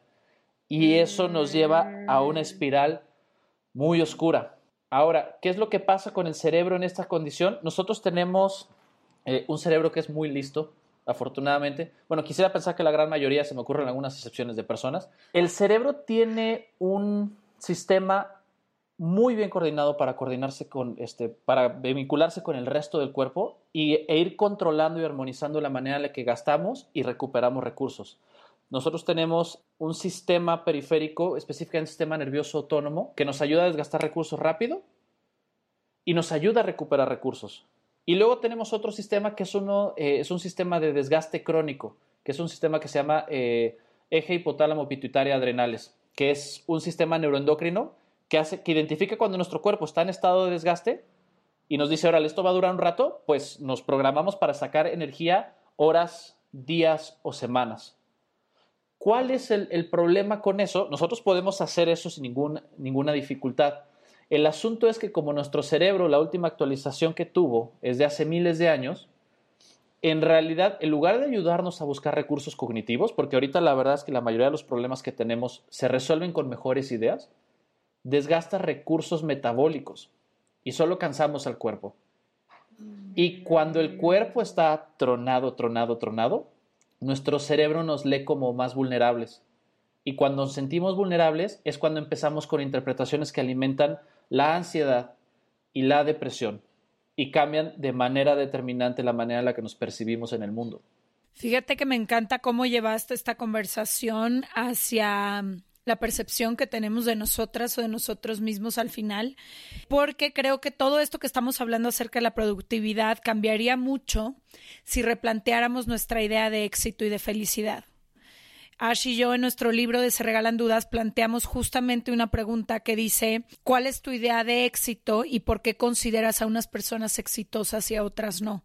Y eso nos lleva a una espiral muy oscura. Ahora, ¿qué es lo que pasa con el cerebro en esta condición? Nosotros tenemos eh, un cerebro que es muy listo, afortunadamente. Bueno, quisiera pensar que la gran mayoría, se me ocurren algunas excepciones de personas. El cerebro tiene un sistema muy bien coordinado para coordinarse con este, para vincularse con el resto del cuerpo y, e ir controlando y armonizando la manera en la que gastamos y recuperamos recursos. Nosotros tenemos un sistema periférico, específicamente un sistema nervioso autónomo, que nos ayuda a desgastar recursos rápido y nos ayuda a recuperar recursos. Y luego tenemos otro sistema que es, uno, eh, es un sistema de desgaste crónico, que es un sistema que se llama eh, eje hipotálamo pituitaria adrenales, que es un sistema neuroendocrino que, hace, que identifica cuando nuestro cuerpo está en estado de desgaste y nos dice, órale, esto va a durar un rato, pues nos programamos para sacar energía horas, días o semanas. ¿Cuál es el, el problema con eso? Nosotros podemos hacer eso sin ningún, ninguna dificultad. El asunto es que como nuestro cerebro, la última actualización que tuvo es de hace miles de años, en realidad, en lugar de ayudarnos a buscar recursos cognitivos, porque ahorita la verdad es que la mayoría de los problemas que tenemos se resuelven con mejores ideas, desgasta recursos metabólicos y solo cansamos al cuerpo. Y cuando el cuerpo está tronado, tronado, tronado, nuestro cerebro nos lee como más vulnerables. Y cuando nos sentimos vulnerables es cuando empezamos con interpretaciones que alimentan la ansiedad y la depresión y cambian de manera determinante la manera en la que nos percibimos en el mundo. Fíjate que me encanta cómo llevaste esta conversación hacia la percepción que tenemos de nosotras o de nosotros mismos al final, porque creo que todo esto que estamos hablando acerca de la productividad cambiaría mucho si replanteáramos nuestra idea de éxito y de felicidad. Ash y yo en nuestro libro de Se Regalan Dudas planteamos justamente una pregunta que dice ¿cuál es tu idea de éxito y por qué consideras a unas personas exitosas y a otras no?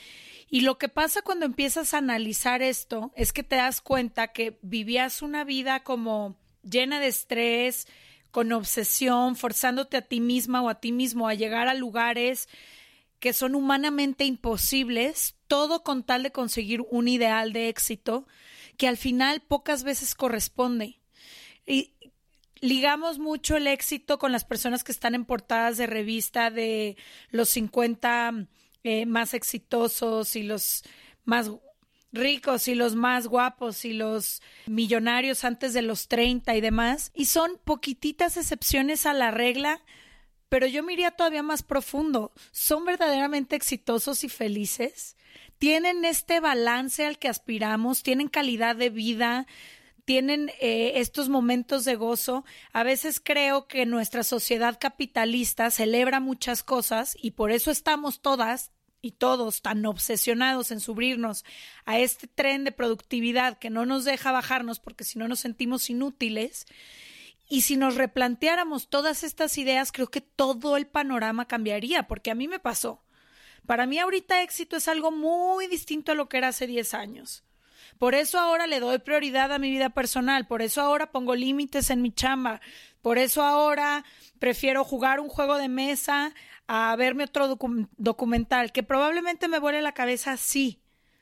Y lo que pasa cuando empiezas a analizar esto es que te das cuenta que vivías una vida como llena de estrés, con obsesión, forzándote a ti misma o a ti mismo a llegar a lugares que son humanamente imposibles, todo con tal de conseguir un ideal de éxito que al final pocas veces corresponde. Y ligamos mucho el éxito con las personas que están en portadas de revista de los cincuenta eh, más exitosos y los más ricos y los más guapos y los millonarios antes de los treinta y demás. Y son poquititas excepciones a la regla, pero yo me iría todavía más profundo. ¿Son verdaderamente exitosos y felices? ¿Tienen este balance al que aspiramos? ¿Tienen calidad de vida? ¿Tienen eh, estos momentos de gozo? A veces creo que nuestra sociedad capitalista celebra muchas cosas y por eso estamos todas y todos tan obsesionados en subirnos a este tren de productividad que no nos deja bajarnos porque si no nos sentimos inútiles. Y si nos replanteáramos todas estas ideas, creo que todo el panorama cambiaría, porque a mí me pasó. Para mí ahorita éxito es algo muy distinto a lo que era hace diez años. Por eso ahora le doy prioridad a mi vida personal, por eso ahora pongo límites en mi chamba, por eso ahora prefiero jugar un juego de mesa a verme otro docu- documental, que probablemente me vuele la cabeza, sí.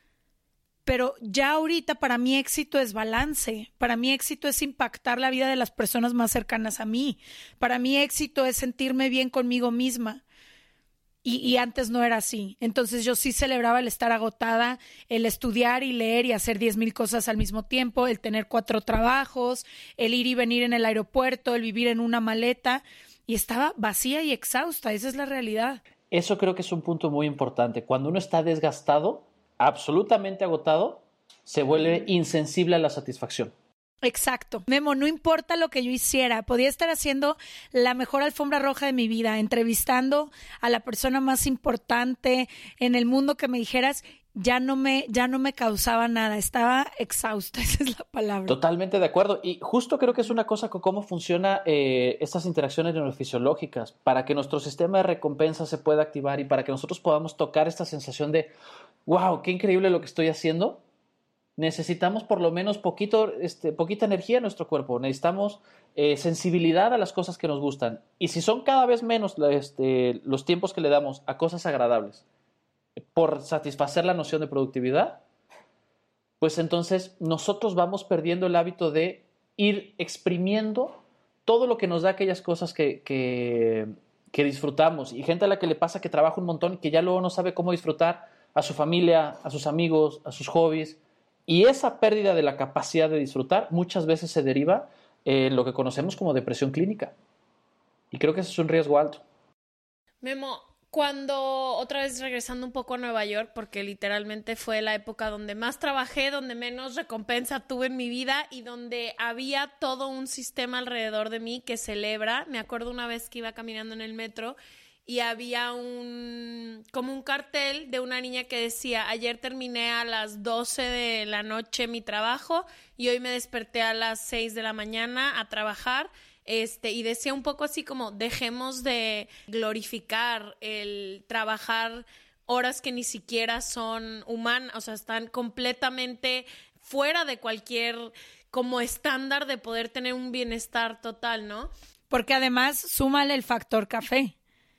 Pero ya ahorita para mí éxito es balance, para mí éxito es impactar la vida de las personas más cercanas a mí, para mí éxito es sentirme bien conmigo misma. Y, y antes no era así. Entonces yo sí celebraba el estar agotada, el estudiar y leer y hacer diez mil cosas al mismo tiempo, el tener cuatro trabajos, el ir y venir en el aeropuerto, el vivir en una maleta, y estaba vacía y exhausta. Esa es la realidad. Eso creo que es un punto muy importante. Cuando uno está desgastado, absolutamente agotado, se vuelve insensible a la satisfacción. Exacto. Memo, no importa lo que yo hiciera, podía estar haciendo la mejor alfombra roja de mi vida, entrevistando a la persona más importante en el mundo que me dijeras, ya no me, ya no me causaba nada, estaba exhausta, esa es la palabra. Totalmente de acuerdo. Y justo creo que es una cosa con cómo funcionan eh, estas interacciones neurofisiológicas, para que nuestro sistema de recompensa se pueda activar y para que nosotros podamos tocar esta sensación de, wow, qué increíble lo que estoy haciendo. Necesitamos por lo menos poquito, este, poquita energía en nuestro cuerpo, necesitamos eh, sensibilidad a las cosas que nos gustan. Y si son cada vez menos este, los tiempos que le damos a cosas agradables por satisfacer la noción de productividad, pues entonces nosotros vamos perdiendo el hábito de ir exprimiendo todo lo que nos da aquellas cosas que, que, que disfrutamos. Y gente a la que le pasa que trabaja un montón y que ya luego no sabe cómo disfrutar a su familia, a sus amigos, a sus hobbies. Y esa pérdida de la capacidad de disfrutar muchas veces se deriva en lo que conocemos como depresión clínica. Y creo que ese es un riesgo alto. Memo, cuando, otra vez regresando un poco a Nueva York, porque literalmente fue la época donde más trabajé, donde menos recompensa tuve en mi vida y donde había todo un sistema alrededor de mí que celebra. Me acuerdo una vez que iba caminando en el metro y había un como un cartel de una niña que decía, ayer terminé a las doce de la noche mi trabajo y hoy me desperté a las seis de la mañana a trabajar, este, y decía un poco así como, dejemos de glorificar el trabajar horas que ni siquiera son humanas, o sea, están completamente fuera de cualquier como estándar de poder tener un bienestar total, ¿no? Porque además, súmale el factor café,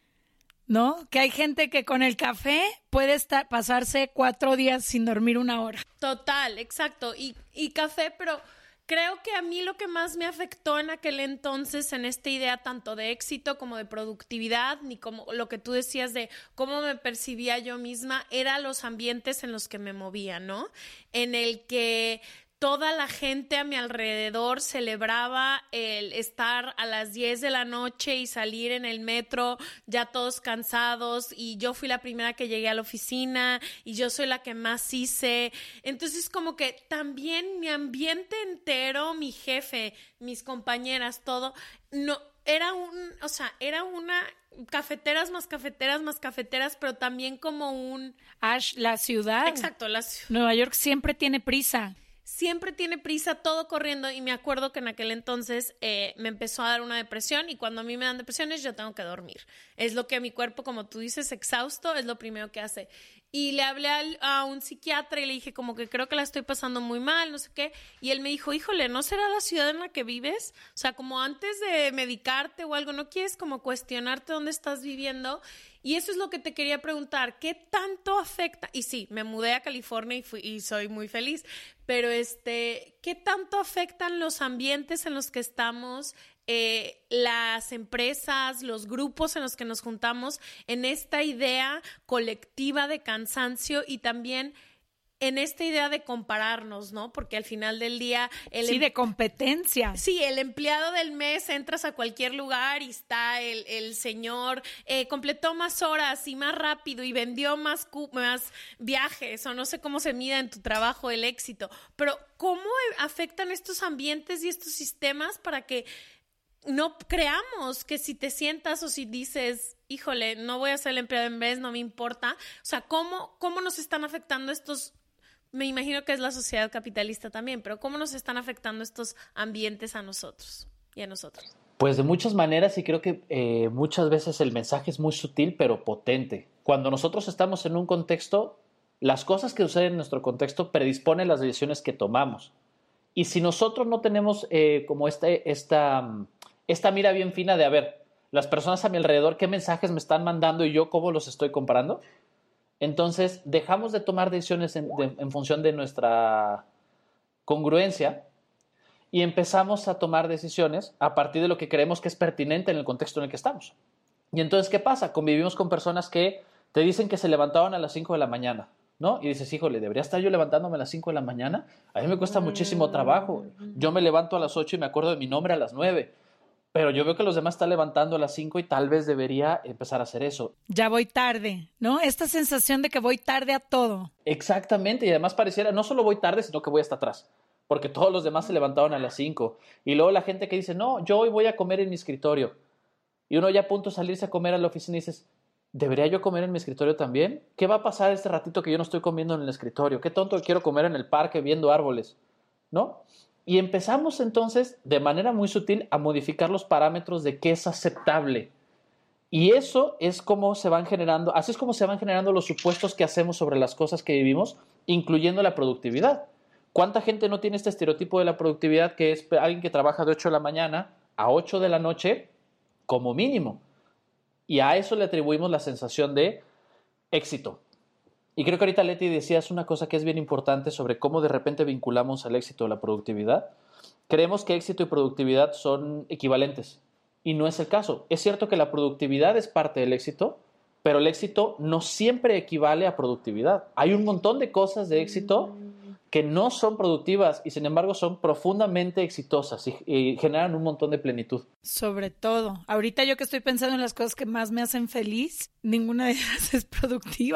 ¿no? Que hay gente que con el café puede estar, pasarse cuatro días sin dormir una hora. Total, exacto. Y, y café, pero creo que a mí lo que más me afectó en aquel entonces en esta idea tanto de éxito como de productividad, ni como lo que tú decías de cómo me percibía yo misma, eran los ambientes en los que me movía, ¿no? En el que toda la gente a mi alrededor celebraba el estar a las diez de la noche y salir en el metro ya todos cansados y yo fui la primera que llegué a la oficina y yo soy la que más hice. Entonces como que también mi ambiente entero, mi jefe, mis compañeras, todo, no era un, o sea, era una cafeteras más cafeteras más cafeteras, pero también como un... Ash, la ciudad. Exacto, la ciudad. Nueva York siempre tiene prisa. Siempre tiene prisa, todo corriendo, y me acuerdo que en aquel entonces eh, me empezó a dar una depresión y cuando a mí me dan depresiones yo tengo que dormir. Es lo que mi cuerpo, como tú dices, exhausto, es lo primero que hace. Y le hablé al, a un psiquiatra y le dije como que creo que la estoy pasando muy mal, no sé qué, y él me dijo, híjole, ¿no será la ciudad en la que vives? O sea, como antes de medicarte o algo, ¿no quieres como cuestionarte dónde estás viviendo? Y eso es lo que te quería preguntar, ¿qué tanto afecta? Y sí, me mudé a California y, fui, y soy muy feliz, pero este, ¿qué tanto afectan los ambientes en los que estamos, eh, las empresas, los grupos en los que nos juntamos en esta idea colectiva de cansancio y también en esta idea de compararnos, ¿no? Porque al final del día... El sí, em- de competencia. Sí, el empleado del mes, entras a cualquier lugar y está el, el señor, eh, completó más horas y más rápido y vendió más, cu- más viajes, o no sé cómo se mida en tu trabajo el éxito. Pero ¿cómo afectan estos ambientes y estos sistemas para que no creamos que si te sientas o si dices... híjole, no voy a ser el empleado del mes, no me importa? O sea, ¿cómo, cómo nos están afectando estos... Me imagino que es la sociedad capitalista también, pero ¿cómo nos están afectando estos ambientes a nosotros y a nosotros? Pues de muchas maneras, y creo que eh, muchas veces el mensaje es muy sutil pero potente. Cuando nosotros estamos en un contexto, las cosas que suceden en nuestro contexto predisponen las decisiones que tomamos. Y si nosotros no tenemos eh, como este, esta, esta mira bien fina de, a ver, las personas a mi alrededor, qué mensajes me están mandando y yo cómo los estoy comparando, entonces dejamos de tomar decisiones en, de, en función de nuestra congruencia y empezamos a tomar decisiones a partir de lo que creemos que es pertinente en el contexto en el que estamos. Y entonces, ¿qué pasa? Convivimos con personas que te dicen que se levantaban a las cinco de la mañana, ¿no? Y dices, híjole, ¿debería estar yo levantándome a las cinco de la mañana? A mí me cuesta muchísimo trabajo. Yo me levanto a las ocho y me acuerdo de mi nombre a las nueve. Pero yo veo que los demás están levantando a las cinco y tal vez debería empezar a hacer eso. Ya voy tarde, ¿no? Esta sensación de que voy tarde a todo. Exactamente, y además pareciera, no solo voy tarde, sino que voy hasta atrás. Porque todos los demás se levantaron a las cinco. Y luego la gente que dice, no, yo hoy voy a comer en mi escritorio. Y uno ya a punto de salirse a comer a la oficina y dices, ¿debería yo comer en mi escritorio también? ¿Qué va a pasar este ratito que yo no estoy comiendo en el escritorio? ¿Qué tonto quiero comer en el parque viendo árboles? ¿No? Y empezamos entonces, de manera muy sutil, a modificar los parámetros de qué es aceptable. Y eso es como se van generando, así es como se van generando los supuestos que hacemos sobre las cosas que vivimos, incluyendo la productividad. ¿Cuánta gente no tiene este estereotipo de la productividad que es alguien que trabaja de ocho de la mañana a ocho de la noche como mínimo? Y a eso le atribuimos la sensación de éxito. Y creo que ahorita Leti decías una cosa que es bien importante sobre cómo de repente vinculamos al éxito a la productividad. Creemos que éxito y productividad son equivalentes y no es el caso. Es cierto que la productividad es parte del éxito, pero el éxito no siempre equivale a productividad. Hay un montón de cosas de éxito que no son productivas y sin embargo son profundamente exitosas y, y generan un montón de plenitud. Sobre todo, ahorita yo que estoy pensando en las cosas que más me hacen feliz, ninguna de ellas es productiva.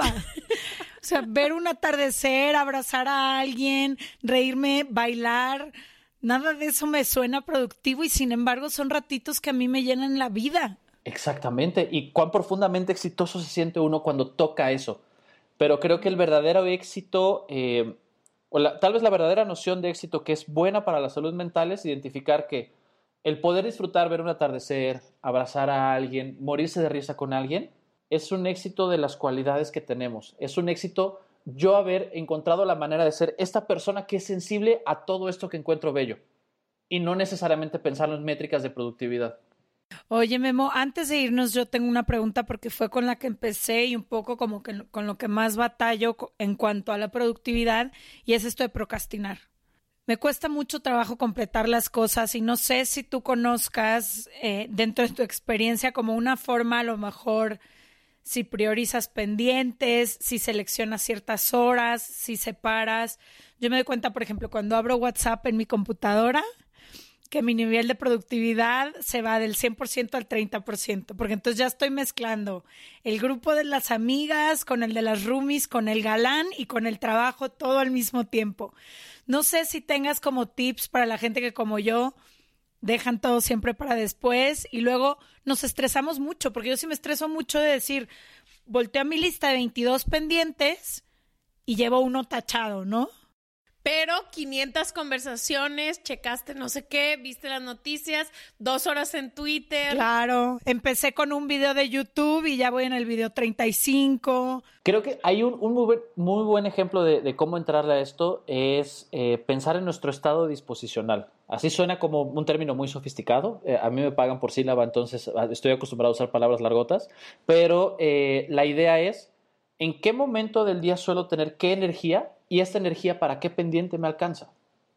O sea, ver un atardecer, abrazar a alguien, reírme, bailar, nada de eso me suena productivo y sin embargo son ratitos que a mí me llenan la vida. Exactamente, y cuán profundamente exitoso se siente uno cuando toca eso. Pero creo que el verdadero éxito... Eh, O la, tal vez la verdadera noción de éxito que es buena para la salud mental es identificar que el poder disfrutar, ver un atardecer, abrazar a alguien, morirse de risa con alguien, es un éxito de las cualidades que tenemos. Es un éxito yo haber encontrado la manera de ser esta persona que es sensible a todo esto que encuentro bello y no necesariamente pensar en métricas de productividad. Oye, Memo, antes de irnos yo tengo una pregunta porque fue con la que empecé y un poco como que con lo que más batallo en cuanto a la productividad y es esto de procrastinar. Me cuesta mucho trabajo completar las cosas y no sé si tú conozcas eh, dentro de tu experiencia como una forma a lo mejor si priorizas pendientes, si seleccionas ciertas horas, si separas. Yo me doy cuenta, por ejemplo, cuando abro WhatsApp en mi computadora, que mi nivel de productividad se va del cien por ciento al treinta por ciento, porque entonces ya estoy mezclando el grupo de las amigas con el de las roomies, con el galán y con el trabajo todo al mismo tiempo. No sé si tengas como tips para la gente que como yo dejan todo siempre para después y luego nos estresamos mucho, porque yo sí me estreso mucho de decir, volteo a mi lista de veintidós pendientes y llevo uno tachado, ¿no? Pero quinientas conversaciones, checaste no sé qué, viste las noticias, dos horas en Twitter. Claro, empecé con un video de YouTube y ya voy en el video treinta y cinco. Creo que hay un, un muy, buen, muy buen ejemplo de, de cómo entrarle a esto, es eh, pensar en nuestro estado disposicional. Así suena como un término muy sofisticado. Eh, a mí me pagan por sílaba, entonces estoy acostumbrado a usar palabras largotas. Pero eh, la idea es, ¿en qué momento del día suelo tener qué energía? ¿Y esta energía para qué pendiente me alcanza?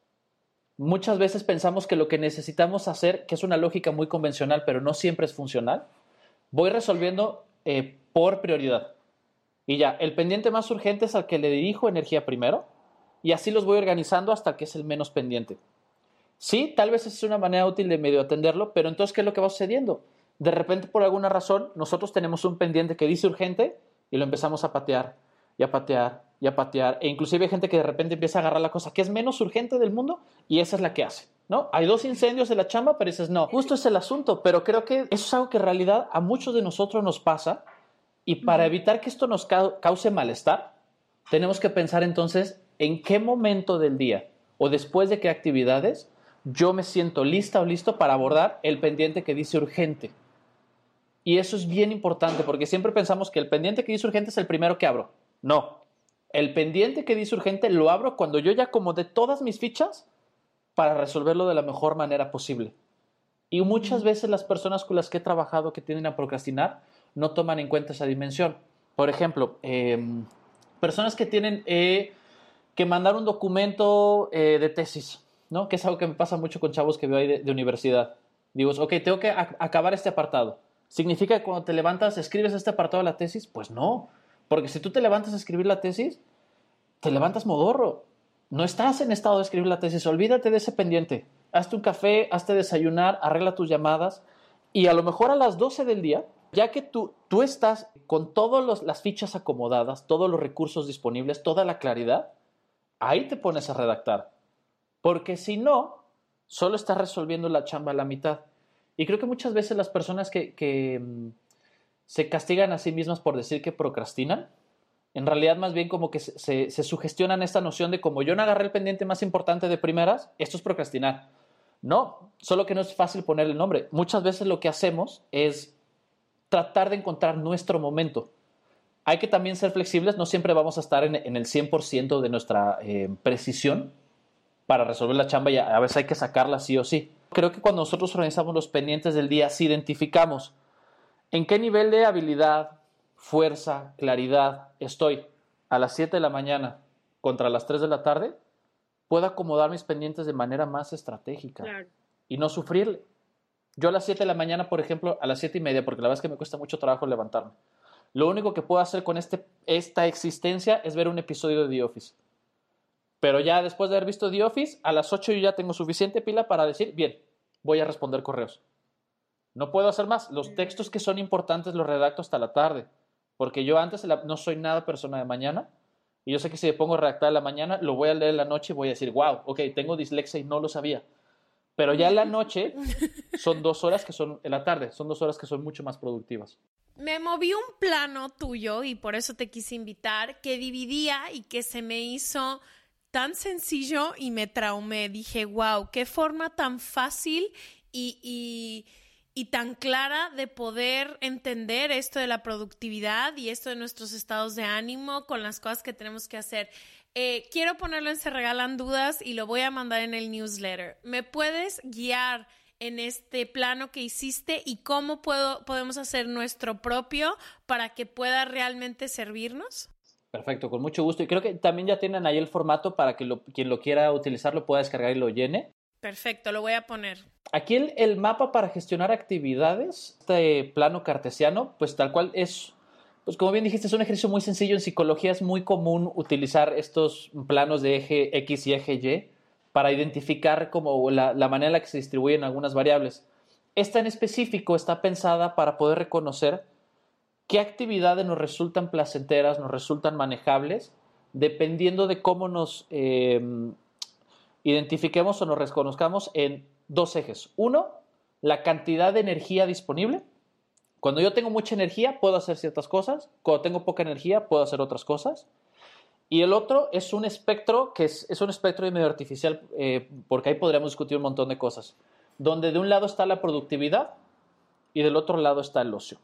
Muchas veces pensamos que lo que necesitamos hacer, que es una lógica muy convencional, pero no siempre es funcional, voy resolviendo eh, por prioridad. Y ya, el pendiente más urgente es al que le dirijo energía primero, y así los voy organizando hasta que es el menos pendiente. Sí, tal vez es una manera útil de medio atenderlo, pero entonces, ¿qué es lo que va sucediendo? De repente, por alguna razón, nosotros tenemos un pendiente que dice urgente y lo empezamos a patear, y a patear, y a patear, e inclusive hay gente que de repente empieza a agarrar la cosa que es menos urgente del mundo y esa es la que hace, ¿no? Hay dos incendios en la chamba, pero dices, no, justo es el asunto, pero creo que eso es algo que en realidad a muchos de nosotros nos pasa y para evitar que esto nos ca- cause malestar, tenemos que pensar entonces en qué momento del día o después de qué actividades yo me siento lista o listo para abordar el pendiente que dice urgente. Y eso es bien importante porque siempre pensamos que el pendiente que dice urgente es el primero que abro. No. El pendiente que dice urgente lo abro cuando yo ya acomodé todas mis fichas para resolverlo de la mejor manera posible. Y muchas veces las personas con las que he trabajado que tienden a procrastinar no toman en cuenta esa dimensión. Por ejemplo, eh, personas que tienen eh, que mandar un documento eh, de tesis, ¿no? Que es algo que me pasa mucho con chavos que veo ahí de, de universidad. Digo, ok, tengo que a- acabar este apartado. ¿Significa que cuando te levantas escribes este apartado de la tesis? Pues no, porque si tú te levantas a escribir la tesis, te levantas modorro. No estás en estado de escribir la tesis, olvídate de ese pendiente. Hazte un café, hazte desayunar, arregla tus llamadas y a lo mejor a las doce del día, ya que tú, tú estás con todas las fichas acomodadas, todos los recursos disponibles, toda la claridad, ahí te pones a redactar. Porque si no, solo estás resolviendo la chamba a la mitad. Y creo que muchas veces las personas que, que um, se castigan a sí mismas por decir que procrastinan, en realidad más bien como que se, se, se sugestionan esta noción de como yo no agarré el pendiente más importante de primeras, esto es procrastinar. No, solo que no es fácil ponerle nombre. Muchas veces lo que hacemos es tratar de encontrar nuestro momento. Hay que también ser flexibles, no siempre vamos a estar en, en el cien por ciento de nuestra eh, precisión para resolver la chamba y a, a veces hay que sacarla sí o sí. Creo que cuando nosotros organizamos los pendientes del día, si identificamos en qué nivel de habilidad, fuerza, claridad estoy a las siete de la mañana contra las tres de la tarde, puedo acomodar mis pendientes de manera más estratégica claro. Y no sufrirle. Yo a las siete de la mañana, por ejemplo, a las siete y media, porque la verdad es que me cuesta mucho trabajo levantarme, lo único que puedo hacer con este, esta existencia es ver un episodio de The Office. Pero ya después de haber visto The Office, a las ocho yo ya tengo suficiente pila para decir, bien, voy a responder correos. No puedo hacer más. Los textos que son importantes los redacto hasta la tarde. Porque yo antes no soy nada persona de mañana. Y yo sé que si me pongo a redactar en la mañana, lo voy a leer en la noche y voy a decir, wow, ok, tengo dislexia y no lo sabía. Pero ya en la noche son dos horas que son, en la tarde, son dos horas que son mucho más productivas. Me moví un plano tuyo y por eso te quise invitar, que dividía y que se me hizo tan sencillo y me traumé. Dije, wow, qué forma tan fácil y, y, y tan clara de poder entender esto de la productividad y esto de nuestros estados de ánimo con las cosas que tenemos que hacer. Eh, quiero ponerlo en Se Regalan Dudas y lo voy a mandar en el newsletter. ¿Me puedes guiar en este plano que hiciste y cómo puedo, podemos hacer nuestro propio para que pueda realmente servirnos? Perfecto, con mucho gusto. Y creo que también ya tienen ahí el formato para que lo, quien lo quiera utilizar lo pueda descargar y lo llene. Perfecto, lo voy a poner. Aquí el, el mapa para gestionar actividades, este plano cartesiano, pues tal cual es, pues como bien dijiste, es un ejercicio muy sencillo. En psicología es muy común utilizar estos planos de eje X y eje Y para identificar como la, la manera en la que se distribuyen algunas variables. Esta en específico está pensada para poder reconocer qué actividades nos resultan placenteras, nos resultan manejables, dependiendo de cómo nos eh, identifiquemos o nos reconozcamos en dos ejes. Uno, la cantidad de energía disponible. Cuando yo tengo mucha energía, puedo hacer ciertas cosas. Cuando tengo poca energía, puedo hacer otras cosas. Y el otro es un espectro que es, es un espectro medio artificial, eh, porque ahí podríamos discutir un montón de cosas, donde de un lado está la productividad y del otro lado está el ocio.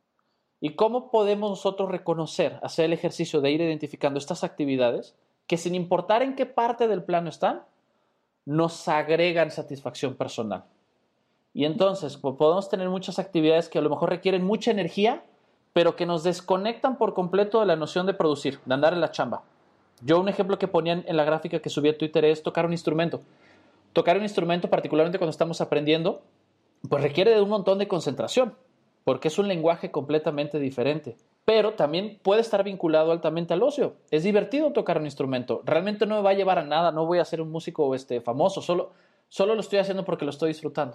¿Y cómo podemos nosotros reconocer, hacer el ejercicio de ir identificando estas actividades que sin importar en qué parte del plano están, nos agregan satisfacción personal? Y entonces pues, podemos tener muchas actividades que a lo mejor requieren mucha energía, pero que nos desconectan por completo de la noción de producir, de andar en la chamba. Yo un ejemplo que ponían en la gráfica que subí a Twitter es tocar un instrumento. Tocar un instrumento, particularmente cuando estamos aprendiendo, pues requiere de un montón de concentración, porque es un lenguaje completamente diferente. Pero también puede estar vinculado altamente al ocio. Es divertido tocar un instrumento. Realmente no me va a llevar a nada, no voy a ser un músico este, famoso, solo, solo lo estoy haciendo porque lo estoy disfrutando.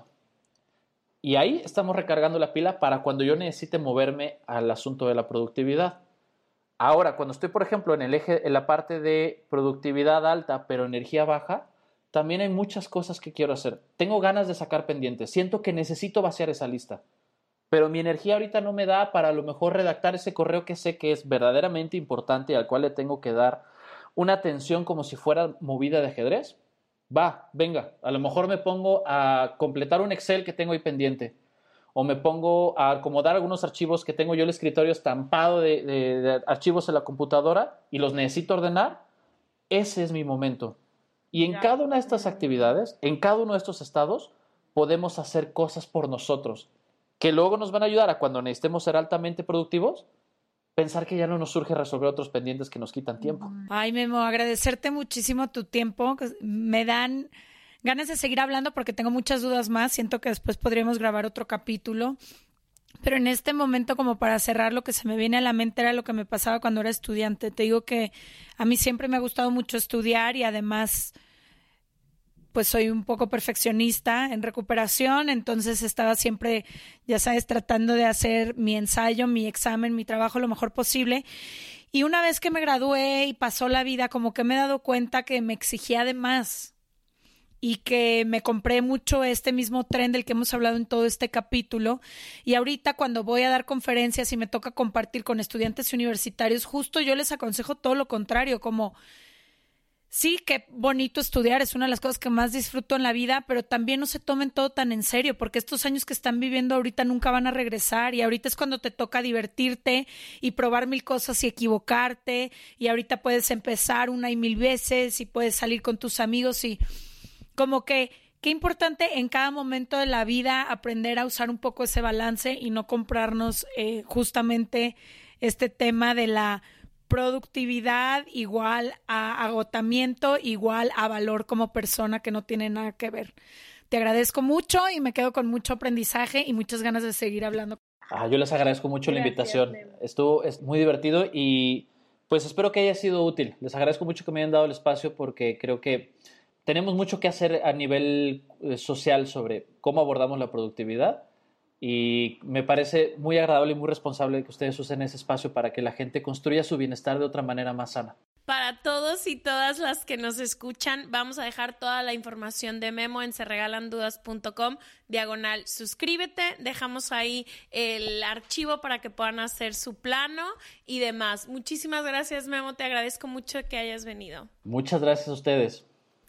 Y ahí estamos recargando la pila para cuando yo necesite moverme al asunto de la productividad. Ahora, cuando estoy, por ejemplo, en el eje, en la parte de productividad alta, pero energía baja, también hay muchas cosas que quiero hacer. Tengo ganas de sacar pendientes. Siento que necesito vaciar esa lista. Pero mi energía ahorita no me da para a lo mejor redactar ese correo que sé que es verdaderamente importante y al cual le tengo que dar una atención como si fuera movida de ajedrez. Va, venga, a lo mejor me pongo a completar un Excel que tengo ahí pendiente. o me pongo a acomodar algunos archivos que tengo yo el escritorio estampado de, de, de archivos en la computadora y los necesito ordenar, ese es mi momento. Y en cada una de estas actividades, en cada uno de estos estados, podemos hacer cosas por nosotros que luego nos van a ayudar a cuando necesitemos ser altamente productivos, pensar que ya no nos surge resolver otros pendientes que nos quitan tiempo. Ay, Memo, agradecerte muchísimo tu tiempo. Me dan ganas de seguir hablando porque tengo muchas dudas más. Siento que después podríamos grabar otro capítulo. Pero en este momento, como para cerrar, lo que se me viene a la mente era lo que me pasaba cuando era estudiante. Te digo que a mí siempre me ha gustado mucho estudiar y además pues soy un poco perfeccionista en recuperación, entonces estaba siempre, ya sabes, tratando de hacer mi ensayo, mi examen, mi trabajo lo mejor posible. Y una vez que me gradué y pasó la vida, como que me he dado cuenta que me exigía de más y que me compré mucho este mismo tren del que hemos hablado en todo este capítulo. Y ahorita cuando voy a dar conferencias y me toca compartir con estudiantes universitarios, justo yo les aconsejo todo lo contrario, como sí, qué bonito estudiar, es una de las cosas que más disfruto en la vida, pero también no se tomen todo tan en serio, porque estos años que están viviendo ahorita nunca van a regresar y ahorita es cuando te toca divertirte y probar mil cosas y equivocarte y ahorita puedes empezar una y mil veces y puedes salir con tus amigos y como que qué importante en cada momento de la vida aprender a usar un poco ese balance y no comprarnos eh, justamente este tema de la productividad igual a agotamiento, igual a valor como persona, que no tiene nada que ver. Te agradezco mucho y me quedo con mucho aprendizaje y muchas ganas de seguir hablando. Ah, yo les agradezco mucho Gracias, la invitación. Memo. Estuvo es muy divertido y pues espero que haya sido útil. Les agradezco mucho que me hayan dado el espacio porque creo que tenemos mucho que hacer a nivel eh, social sobre cómo abordamos la productividad. Y me parece muy agradable y muy responsable que ustedes usen ese espacio para que la gente construya su bienestar de otra manera más sana. Para todos y todas las que nos escuchan, vamos a dejar toda la información de Memo en serregalandudas punto com, diagonal suscríbete. Dejamos ahí el archivo para que puedan hacer su plano y demás. Muchísimas gracias, Memo. Te agradezco mucho que hayas venido. Muchas gracias a ustedes.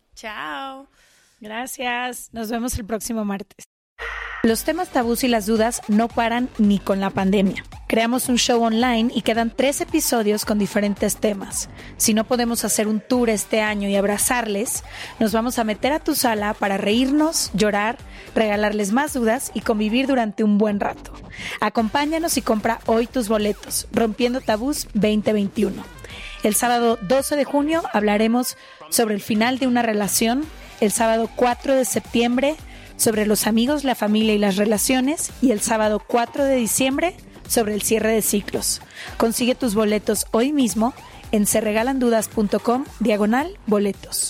Chao. Gracias. Nos vemos el próximo martes. Los temas tabús y las dudas no paran ni con la pandemia. Creamos un show online y quedan tres episodios con diferentes temas. Si no podemos hacer un tour este año y abrazarles, nos vamos a meter a tu sala para reírnos, llorar, regalarles más dudas y convivir durante un buen rato. Acompáñanos y compra hoy tus boletos. Rompiendo Tabús veinte veintiuno. El sábado doce de junio hablaremos sobre el final de una relación. El sábado cuatro de septiembre sobre los amigos, la familia y las relaciones, y el sábado cuatro de diciembre sobre el cierre de ciclos. Consigue tus boletos hoy mismo en serregalandudas punto com, diagonal boletos.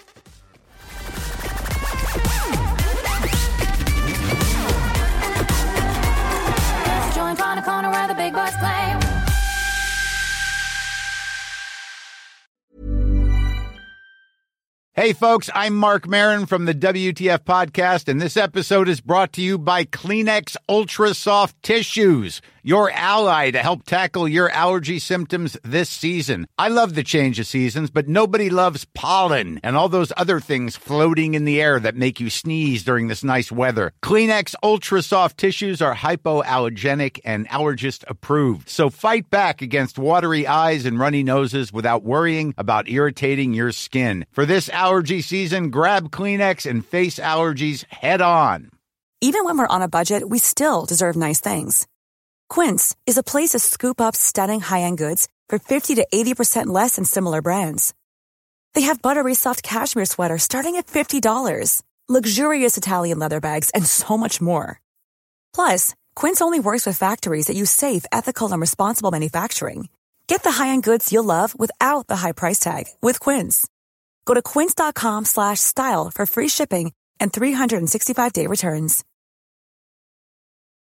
Hey, folks, I'm Mark Maron from the W T F Podcast, and this episode is brought to you by Kleenex Ultra Soft Tissues, your ally to help tackle your allergy symptoms this season. I love the change of seasons, but nobody loves pollen and all those other things floating in the air that make you sneeze during this nice weather. Kleenex Ultra Soft Tissues are hypoallergenic and allergist approved, so fight back against watery eyes and runny noses without worrying about irritating your skin. For this allergy season, grab Kleenex and face allergies head on. Even when we're on a budget, we still deserve nice things. Quince is a place to scoop up stunning high-end goods for fifty to eighty percent less than similar brands. They have buttery soft cashmere sweaters starting at fifty dollars, luxurious Italian leather bags, and so much more. Plus, Quince only works with factories that use safe, ethical, and responsible manufacturing. Get the high-end goods you'll love without the high price tag with Quince. Go to quince.com slash style for free shipping and three sixty-five day returns.